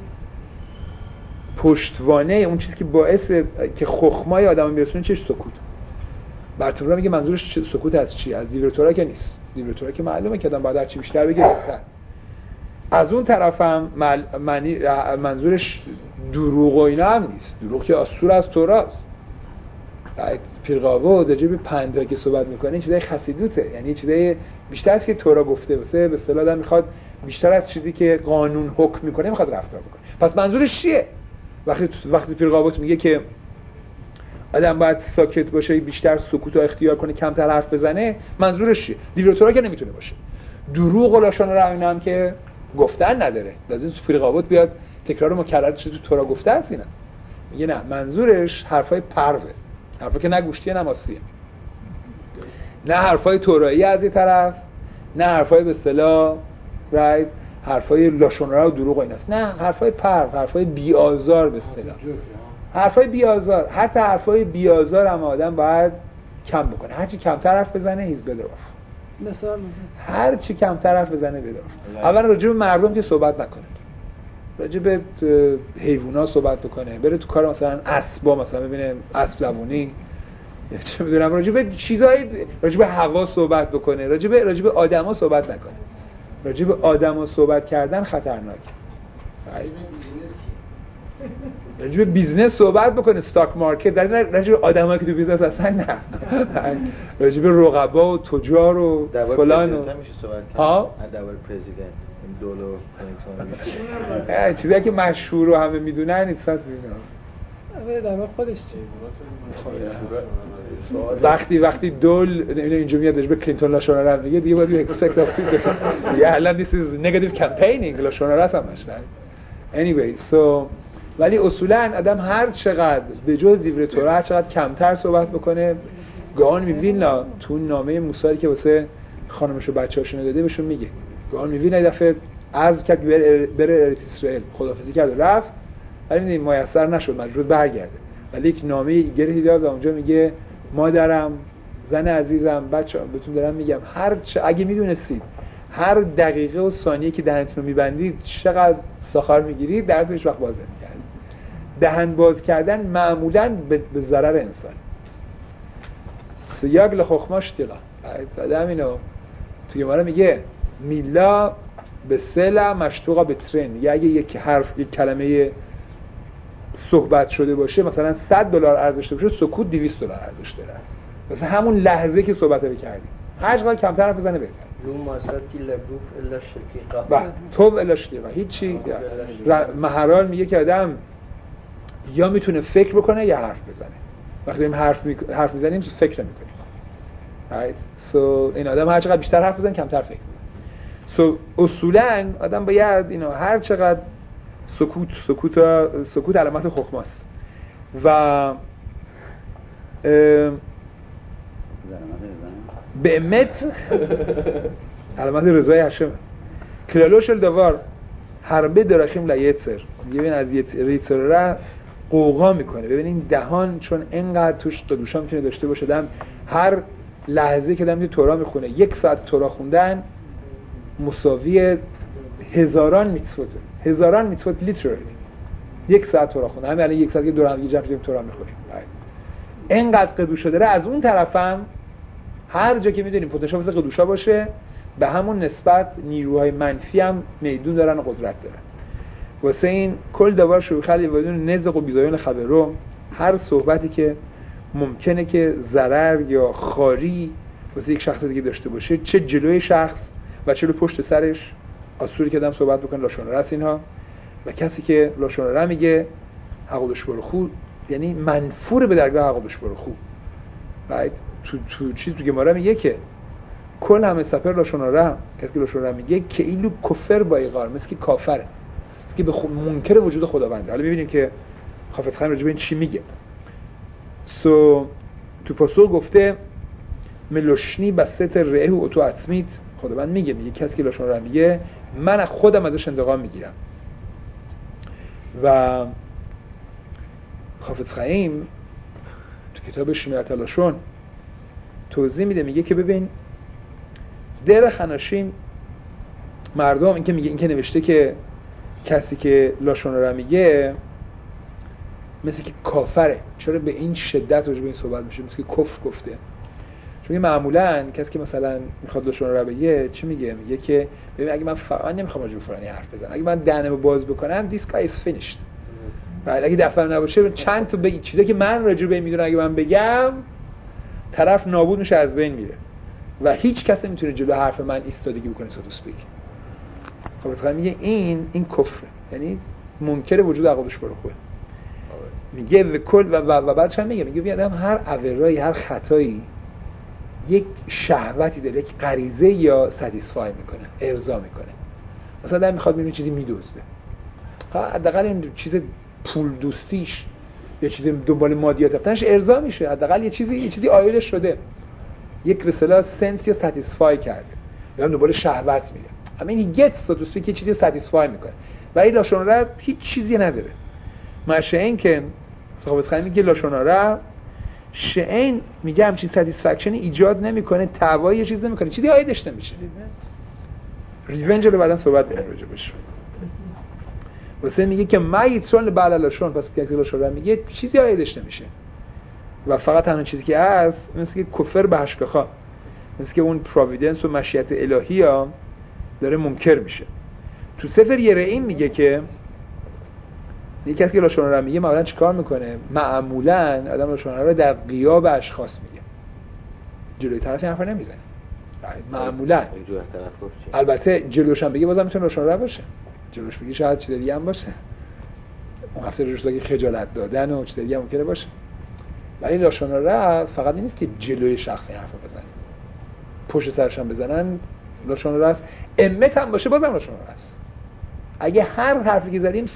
پشتوانه اون چیزی که باعث که خخمای آدمو میرسونه چیش سکوت. برتورا میگه منظورش سکوت از چی؟ از دیورتورا که نیست. دیورتورا که معلومه که آدم باید هر چی بیشتر بگه بهتر. از اون طرفم منظورش دروغ و اینا هم نیست. دروغ که آسور از توراست. پیرقاوه راجع به پنده که صحبت میکنه این چیزای خسیدوته، یعنی چیزای بیشتر از که تورا گفته واسه به اصطلاح آدم میخواد بیشتر از چیزی که قانون حکم میکنه میخواد رفتار بکنه. پس منظورش چیه؟ وقتی پیرقاوت میگه که آدم باید ساکت باشه، بیشتر سکوت رو اختیار کنه، کمتر حرف بزنه، منظورش چیه؟ دیورتورا که نمیتونه باشه. دروغ و لاشوناره هم که گفتن نداره. لازم پیرقاوت بیاد تکرار مکررش تو تورا گفته است اینا. میگه نه، منظورش حرفای پروه، حرفا که نه گوشتیه نه ماستیه، نه حرفای تورایی از این طرف، نه حرفای به اصطلاح حرفای لاشوناره و دروغ و ایناست، نه حرفای پرو، حرفای بی آزار به اصطلاح، حرفای بی آزار. حتی حرفای بی آزار هم آدم باید کم بکنه. هر چی کمتر حرف بزنه هیز بدراف. مثال هر چی کمتر حرف بزنه بدراف. اول راجع به مردم که صحبت نکنه، راجع به حیوونا صحبت بکنه، بره تو کار مثلا اسبا، مثلا ببینه اسب دوونی یا چه میدونم، راجع به چیزای، راجع به هوا صحبت بکنه، راجع به آدما صحبت نکنه. راجع به آدما صحبت کردن خطرناکه. راجع به بیزنس صحبت بکنه، استاک مارکت، در راجع به آدمایی که تو بیزنس هستن نه. راجع به رقبا و تجار و فلان و ها درباره پرزیدنت دولار کلینتون چیزایی که مشهور و همه میدونن نیست در واقع خودش وقتی دول اینجا میاد راجع به کلینتون لاشوناره رو میگه دیگه باید اکسپکت اف دیگه الان this is negative campaigning لاشوناره است همش. anyway so ولی اصولا آدم هر چقدر به جز دیورتورا هر چقدر کمتر صحبت بکنه. گاهان می‌بینی تو نامه موسی که واسه خانمش و بچه‌هاشون داده بهشون میگه، گاهان می‌بینی یه دفعه عزم کرد بره ارت اسرائیل، خداحافظی کرد و رفت، ولی میسر نشد، مجبور برگرده. ولی یک نامه ایگری داد و اونجا میگه مادرم، زن عزیزم، بچه‌ها بهتون دارم میگم اگه میدونستید هر دقیقه و ثانیه که دهنتون رو میبندید چقدر ساخار میگیرید، دهنتون هیچ وقت باز نمی‌کنید. دهن باز کردن معمولاً به ضرر انسان. سیاگ لخخماش دیلا آدم اینو توی ماره میگه میلا به سلا مشتوقا به ترن. میگه اگه یک کلمه صحبت شده باشه مثلا $100 ارزش داشته باشه، سکوت $200 ارزش داره. مثلا همون لحظه که صحبت رو کردیم هر چقدر کمتر حرف بزنه بهتر. رو ماساتی لبوف الا شقیقا با تو الا شقیقا هیچی. مهرال میگه که آدم یا میتونه فکر بکنه یا حرف بزنه. وقتی حرف میزنیم فکر نمیکنیم. right so این آدم هر چقدر بیشتر حرف بزنه کمتر فکر میکنه. so اصولا آدم باید اینو هر چقدر سکوت علامت خخماست و به امت علامت رضای هشم. کلالوش الدوار حربه درخیم لیتسر. ببین از یتسر را قوقا میکنه. ببین این دهان چون اینقدر توش قدوشا میتونه داشته باشه، دم هر لحظه که دم تورا میخونه 1 ساعت تورا خوندن مساوی هزاران میتسوته. هزاران میتسوت لیترالی 1 ساعت تورا خوندن. همین الان 1 ساعت که دور هم دیگه جمع تورا میخونیم. اینقدر قدوشا داره. از اون طرفم هر جا که میدونیم پتانسیل واسه قدوشا باشه به همون نسبت نیروهای منفی هم میدون دارن و قدرت دارن. واسه این کل دوار شوخلی بدون نزق و بیزایون خبرو، هر صحبتی که ممکنه که ضرر یا خاری واسه یک شخص دیگه داشته باشه، چه جلوی شخص و چه پشت سرش، آسوری که آدم صحبت بکنه لاشون است اینها، و کسی که لاشون میگه حقودش برخو، یعنی منفور به درگاه حقودش برخو. right؟ تو چیز تو گمارا میگه که کل همه سفر لاشون کسی که لاشون میگه که ایلو کفر با ایقار، مثل که کافره، مثل که به منکر وجود خداونده. حالا ببینیم که حافظ خان راجع به این چی میگه. تو پاسور گفته ملوشنی بسط ره و تو عصمیت، خداوند میگه کسی که لاشون رو میگه من از خودم ازش انتقام میگیرم. و حافظ خیم تو کتاب شمیرت لاشون توضیح میده، میگه که ببین در خناشیم مردم این که نوشته که کسی که لاشون رو میگه مثل که کافره. چرا به این شدت راجع به این صحبت میشه؟ مثل که کفر گفته. چون معمولا کسی که مثلا میخواد لاشون رو بگه چی میگه؟ میگه که ببین اگه من فقط نمیخوام راجع به فلانی حرف بزنم، اگه من دهنمو باز بکنم this guy is finished. ولی اگه دفعه نباشه چند تا بگی چیزی که من راجع به این میدونم اگه من بگم طرف نابود میشه، از بین میره و هیچ کس نمیتونه جلو حرف من ایستادگی بکنه so to speak. خب مثلا میگه این کفره، یعنی منکر وجود عقلش برخوه. میگه و کل و بعدش هم میگه آدم هر عورایی هر خطایی یک شهوتی داره، یک غریزه یا ساتیسفای میکنه، ارضا میکنه. مثلا آدم میخواد ببینه چیزی میدزده، حداقل این چیز پول دوستیش یا چیز دنبال مادیات رفتنش ارضا میشه، حداقل یه چیزی آیلش شده، یک رساله سنس یا ساتیسفای کرده، یا دنبال شهوت میره. همین گتس تو دوستی که چیزی ساتیسفای میکنه. ولی لاشون هیچ چیزی نداره. ماشین که صاحب خیلی میگه لاشون شعین میگه همچین ساتیسفکشن ایجاد نمیکنه، تعوی یه چیز نمیکنه، چیزی آیدش نمیشه. ریونج رو بعداً صحبت می‌کنیم راجع بهش. واسه میگه که مایترون بالالاشون، پس کسی لاشون میگه چیزی آیدش نمیشه و فقط همون چیزی که هست مثل که کفر به اشکخا، مثل که اون پروویدنس و مشیت الهی ها داره منکر میشه. تو سفر یرعیم میگه که یکی کسی که لاشون رو میگه معمولا چیکار میکنه؟ معمولا آدم لاشون رو در غیاب اشخاص میگه، جلوی طرف حرفا نمیزنه معمولا. البته جلوش هم بگه بازم میتونه لاشون رو باشه، جلوش بگی شاید چیز دیگه هم باشه، اون هفته روش دیگه خجالت دادن و چیز دیگه هم ممکنه باشه. ولی لاشون رو فقط نیست که جلوی شخصی حرف بزنن، پشت سرش هم بزنن لاشون رو است. امت هم باشه بازم لاشون رو است. اگه هر حرفی که زدیم 100%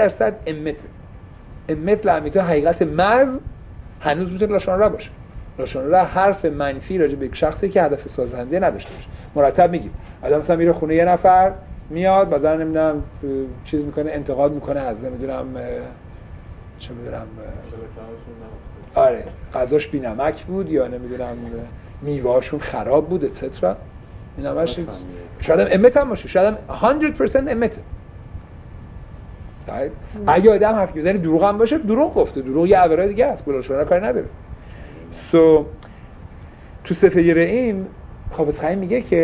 امت لعمیتا حقیقت مرز هنوز میتونه لاشون رو باشه. لاشون رو حرف منفی راجع به یک شخصی که هدف سازنده نداشته باشه. مرتب میگیم آدم مثلا میره خونه یه نفر میاد بعدا نمیدونم چیز میکنه، انتقاد میکنه از نمیدونم چه میدونم آره غذاش بی‌نمک بود یا نمیدونم میوه‌هاشون خراب بود اتسترا. این همش شاید امت هم باشه، شاید 100% امت. اگه آدم حرف میزنه دروغ هم باشه، دروغ گفته، دروغ یه عبارت دیگه است، بلاشون کاری نداره. تو سفر یرعیم حافظ خیم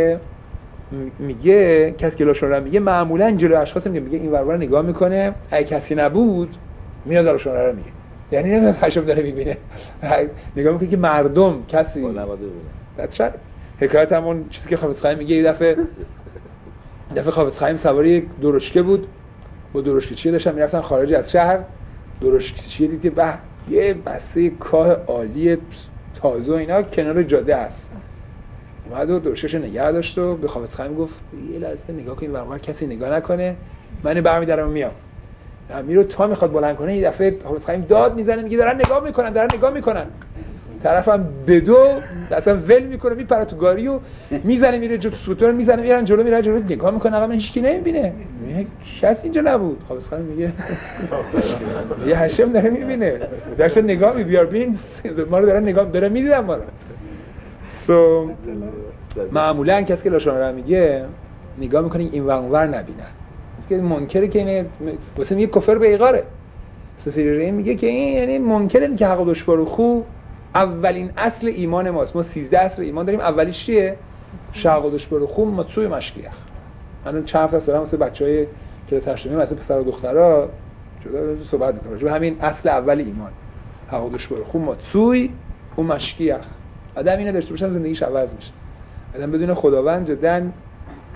میگه کسی که لاشون رو میگه معمولا جلو اشخاص میگه این ورور نگاه میکنه، اگه کسی نبود میاد لاشون رو میگه، یعنی نمیاد پشم داره میبینه، نگاه میکنه که مردم کسی that's right. حکایت همون چیزی که حافظ خیم میگه، یه دفعه حافظ خیم سواری درشکه بود، با درشکه‌چی داشتن میرفتن خارج از شهر، درشکه‌چی دید که به یه بسته کاه عالی تازه اینا کنار جاده است، اومد و درشکه‌ش نگه داشت و به حافظ خیم گفت یه لحظه نگاه کن ورور کسی نگاه نکنه، من برمی‌دارم و میام. میرو تا میخواد بلند کنه، یه دفعه حافظ خیم داد میزنه میگه دارن نگاه میکنن. طرفم بدو اصلا ول میکنه میپره تو گاری و میزنه میره جو سوتور میزنه میرن جلو نگاه میکنه آقا من هیچکی نمیبینه، میگه کسی اینجا نبود. حافظ خیم میگه یه هاشم داره میبینه، داشت نگاه بیار بین ما رو داره میدیدن ما رو. معمولا کسی که لاشون رو میگه نگاه میکنه این ور نبینن، که منکره که اینه واسه میگه کفر به ایقاره. سفیر میگه که این یعنی منکره که حق دشوار خو اولین اصل ایمان ماست. ما 13 اصل ایمان داریم، اولیش چیه؟ شق دشوار خو مطوع مشکیه. الان چند فصل دارم واسه بچهای کلاس هشتمی مثلا پسر و دخترها جدا صحبت می‌کنم راجع به همین اصل اول ایمان، حق دشوار خو مطوع و مشکیه. آدم اینو داشته باشه زندگیش عوض میشه. آدم بدون خداوند جداً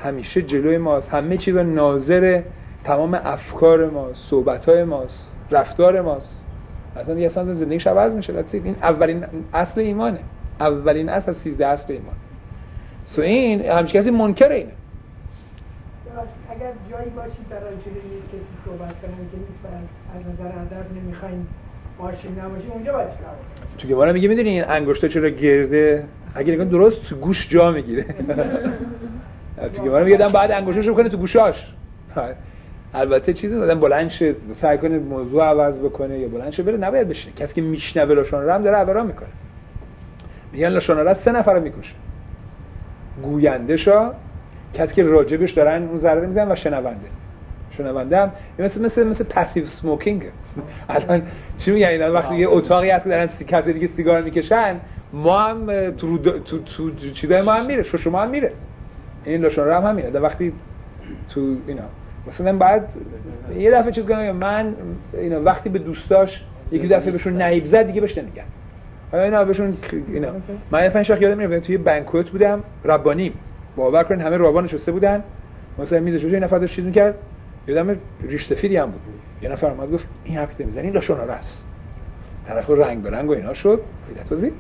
همیشه جلوی ماست، همه چیز ناظر تمام افکار ماست، صحبت‌های ماست، رفتار ماست. اصلا دیگه اصلا زندگیش عوض میشه. این اولین اصل ایمانه، اولین اصل از 13 اصل ایمان. سو این همچین کسی منکر اینه. اگر جایی باشید در آنچه کسی صحبت کنه که نیست از نظر ادب نمیخواین ماشین نباشه، اونجا باید چیکار کنید؟ تو که والا میگه میدونی این انگشتا چرا گرده؟ اگه نگاه درست تو گوش جا میگیره. تو که والا میگه بعد انگشتاشو بکنه تو گوشاش. البته چیزی آدم بلند شه سعی کنه موضوع عوض بکنه یا بلند شه بره، نباید بشینه. کسی که میشنوه لاشون رو هم داره عبرا میکنه. میگن لاشون رو 3 نفر رو میکشه. گوینده‌شا، کسی که راجبش دارن اون ضرر میزنن، و شنونده هم مثل پاسیو اسموکینگ. الان چی میگن اینا؟ وقتی یه اتاقی هست که دارن کسی دیگه سیگار میکشن، ما هم تو چیزای ما هم میره، شش ما هم میره. این لاشون رو هم همینه. وقتی تو اینا مثلا بعد یه دفعه چیز کنم، من اینا وقتی به دوستاش یکی دفعه بهشون نهیب زد دیگه بهش نمیگن. اینا بهشون اینا من 5 وقت یادم میاد توی بانکوت بودم، ربانی باور کنین همه ربان نشسته بودن، مثلا میز جلوی یه نفر داشت چیز می‌کرد، یادم ریش سفیدی هم بود. یه نفر اومد گفت این حرفی که میزنی لاشوناره است. طرف رنگ به رنگ و اینا شد. دیدت بازی؟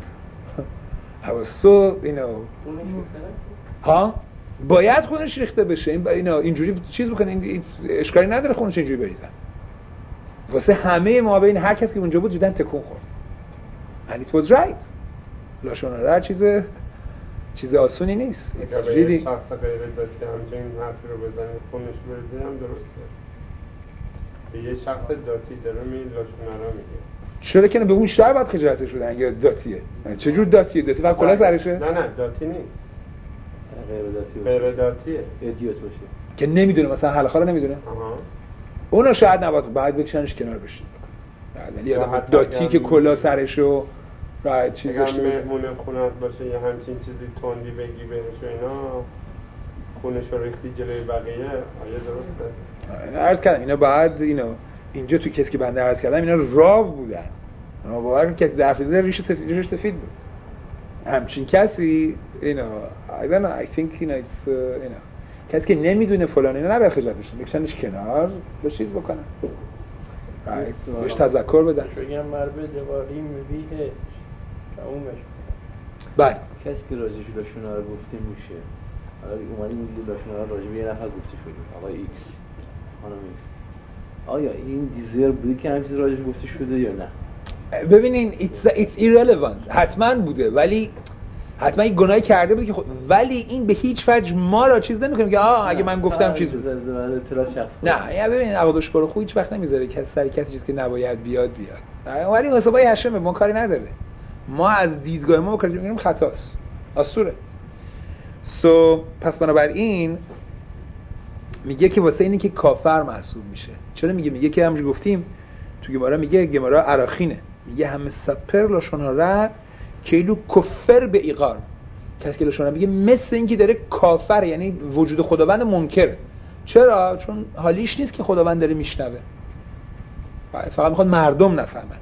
you know ها باید خونش ریخته بشه. اینا اینجوری چیز بکنه، این اشکالی نداره خونش اینجوری بریزن. واسه همه ما بین هر کسی که اونجا بود جدن تکون خورد. and it was right. لاشوناره چیز آسونی نیست. خیلی شخص غیر داشته همچنین حرفی رو بزنید خونش بریزی هم درسته. به یه شخص داتی داره لاشوناره میگه. چرا که به اون بیشتر باید خجالتش بدن یا داتیه؟ چجور داتیه؟ داتی فقط کلا سرشه؟ نه داتی نیست. غیر داتیه. ادیوت باشه. که نمیدونه مثلا حلقه رو نمیدونه. اونو شاید نباید بعد بکشنش کنار بشه. ولی داتی که کلا سرشو راحت چیز داشته باشه. مهمون خونت باشه یا همچین چیزی تندی بگی بهش و اینا خونش رو ریختی جلوی بقیه، آیا درسته؟ عرض کردم اینا بعد اینجا تو کسی که بنده عرض کردم اینا راو بودن. اما باور کسی در افریقا ریش سفید بود. همچین کسی I think کسی که نمیدونه فلان اینا نباید خجالت بشه، بکشنش کنار به چیز بکنن. بهش تذکر بدن. بگم مربوط جواری میبیه تمومش. بله. کسی که راجعش لاشوناره گفته میشه. حالا اومدی میگی لاشوناره راجع به یه نفر گفته شده. آقای ایکس. خانم ایکس. آیا این دیزر بوده که همین چیز راجعش گفته شده یا نه؟ ببینین it's irrelevant. حتما بوده ولی حتما این گناهی کرده بود که ولی این به هیچ وجه ما را چیز نمی‌کنه که اگه من گفتم چیز بود. نه یا ببینین عواقبش خوب هیچ وقت نمیذاره کسی سر کسی چیزی که نباید بیاد. ولی حسابای هشم ما کاری نداره. ما از دیدگاه ما کاری می‌کنیم خطاست. آسوره. پس بنابراین میگه که واسه اینی که کافر محسوب میشه. چرا میگه که همونجوری گفتیم تو گمارا میگه گمارا عراخینه. میگه همه سپر لاشوناره کیلو کفر به ایقار. کسی که لاشوناره میگه مثل اینکه داره کافر، یعنی وجود خداوند منکره. چرا؟ چون حالیش نیست که خداوند داره میشنوه، فقط میخواد مردم نفهمن.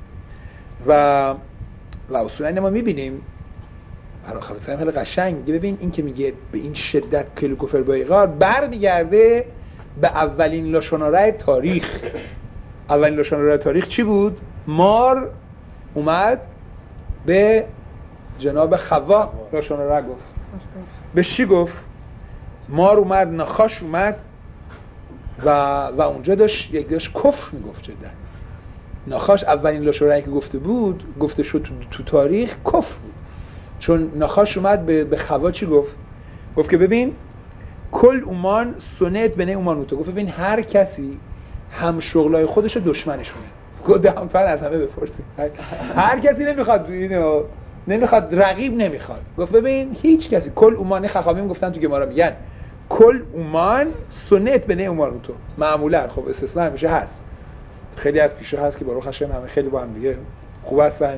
و اصولا ما میبینیم خلاصه خیلی قشنگ میگه ببین این که میگه به این شدت کیلو کفر به ایقار برمیگرده به اولین لاشوناره تاریخ. اولین لاشوناره تاریخ چی بود؟ مار اومد به جناب حوا لاشوناره گفت. به چی گفت؟ مار اومد، نخاش اومد و اونجا داشت کفر میگفت. جدا نخاش اولین لاشوناره که گفته شد تو تاریخ کفر بود. چون نخاش اومد به حوا چی گفت؟ گفت که ببین کل اومان سنت بنه اومانوتو. گفت ببین هر کسی هم شغلای خودش و دشمنشونه. گفتم از همه بپرسید. هر کسی نمیخواد رقیب نمیخواد. گفت ببین هیچ کسی کل اومان خخامیم گفتن تو گمارا میگن کل اومان سنت بنه اومانوتو. معمولا خب استثناء همیشه هست. خیلی از پیشا هست که بارو خشم همه خیلی با هم دیگه خوب هستن.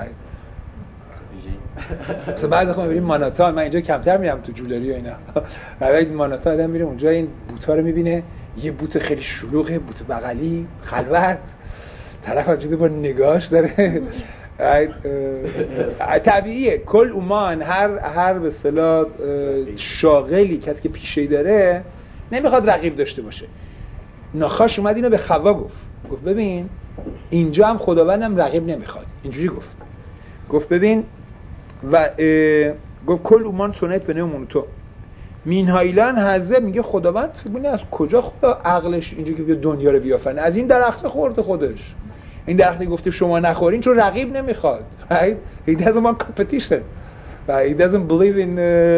مثلا بعضی وقتا میبینیم ماناتا، من اینجا کمتر میرم تو جولری و اینا، ولی ماناتا آدم میره اونجا این بوتا رو میبینه، یه بوت خیلی شلوغه، بوت بغلی خلوت، طرف وجود با نگاهش داره طبیعیه کل اومان هر به اصطلاح شاغلی کسی که پیشه‌ای داره نمیخواد رقیب داشته باشه. ناخاش اومد اینو به خوا گفت ببین اینجا هم خداوندم رقیب نمیخواد. اینجوری گفت ببین و گفت کل اومان سنت بنه مونتو مینهایلان حزه میگه خداوند فکر از کجا خدا عقلش اینجوری که دنیا رو بیافرینه از این درخت خورده خودش. این درختی گفته شما نخورین چون رقیب نمیخواد. He doesn't want competition. He doesn't believe in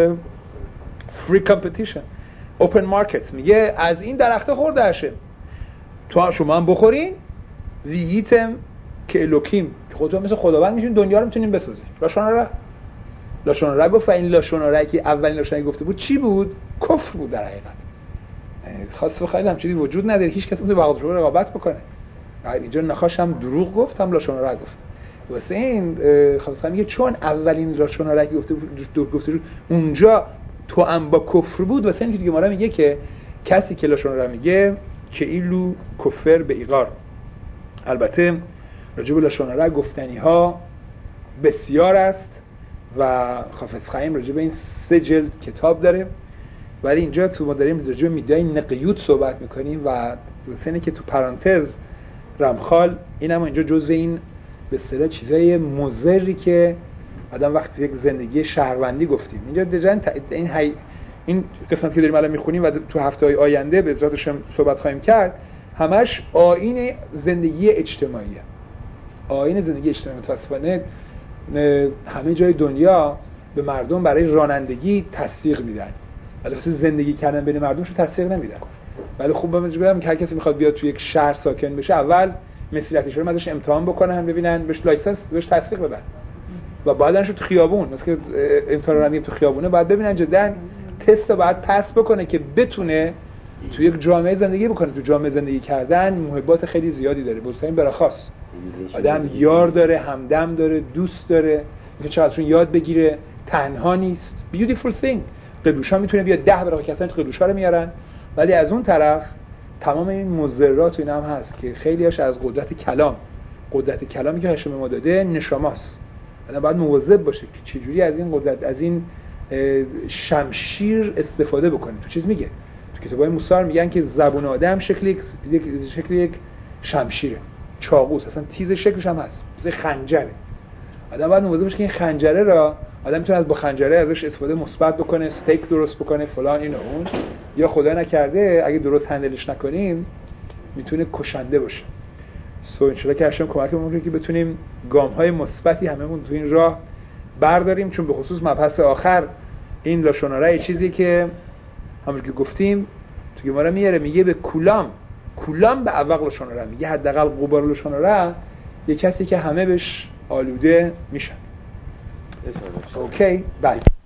free competition. Open markets. میگه از این درخت خورده هشه تو شما هم بخورین وییتم که الوکیم خودتون مثل خداوند میشین دنیا رو میتونین بسازین. لاشون را گفت این لاشون را که اولین لاشونی گفته بود چی بود؟ کفر بود در حقیقت. خاص بخواید هم چیزی وجود نداره هیچ کس نمیتونه با خودش رقابت بکنه. اینجا نخاش هم دروغ گفت هم لاشون را گفت. واسه این خاص میگه چون اولین لاشون را که گفته اونجا تو هم با کفر بود واسه این دیگه ما میگه که کسی که لاشون را میگه که ایلو کفر به ایقار. البته راجع به لاشون را گفتنی ها بسیار است و حافظ خیم راجع به این 3 جلد کتاب داره ولی اینجا تو ما داریم راجع به میدای نقیوت صحبت میکنیم و دوستانه که تو پرانتز رمخال این هم اینجا جزء این به اصطلاح چیزای مضری که آدم وقتی یک زندگی شهروندی گفتیم اینجا دقیقاً این قسمت که داریم الان میخونیم و تو هفته‌های آینده به ذاتش صحبت خواهیم کرد همش آیین زندگی اجتماعیه. آیین زندگی اجتماعی متاسفانه همه جای دنیا به مردم برای رانندگی تصدیق میدن ولی واسه زندگی کردن بین مردمشون تصدیق نمیدن. ولی خوب بگم که هر کسی میخواد بیاد توی یک شهر ساکن بشه اول مسئولیتش رو ازش امتحان بکنن ببینن بهش لایسنس بهش تصدیق بدن و بعدش تو خیابون مثلا که امتحان رانندگی تو خیابونه بعد ببینن جدا تست بعد پس بکنه که بتونه توی یک جامعه زندگی بکنه. تو جامعه زندگی کردن محبات خیلی زیادی داره. بزرگترین براخاص آدم یار داره، همدم داره، دوست داره، میگه چه ازشون یاد بگیره، تنها نیست. beautiful thing. قدوشا میتونه بیاد 10 برای کسانی که قدوشا رو میارن ولی از اون طرف تمام این مضرات و اینا هم هست که خیلی هاش از قدرت کلامی که هشم ما داده نشاماست. آدم باید مواظب باشه که چجوری از این قدرت از این شمشیر استفاده بکنه. تو چیز میگه تو کتابای موسی میگن که زبون آدم شکل یک شمشیره، چاقوست، اصلا تیز شکلش هم هست مثل خنجره. آدم باید مواظب باشه که این خنجره را آدم میتونه با خنجره ازش استفاده مثبت بکنه، استیک درست بکنه فلان اینو اون، یا خدا نکرده اگه درست هندلش نکنیم میتونه کشنده باشه. ان شاءالله که هشم کمکمون کنه که بتونیم گام‌های مثبتی هممون تو این راه برداریم، چون به خصوص مبحث آخر این لاشوناره چیزی که همونجوری که گفتیم تو گمارا میاره، میگه به کلام به اوق لاشوناره، میگه حداقل غبار لاشوناره یه کسی که همه بهش آلوده میشن. اوکی بله.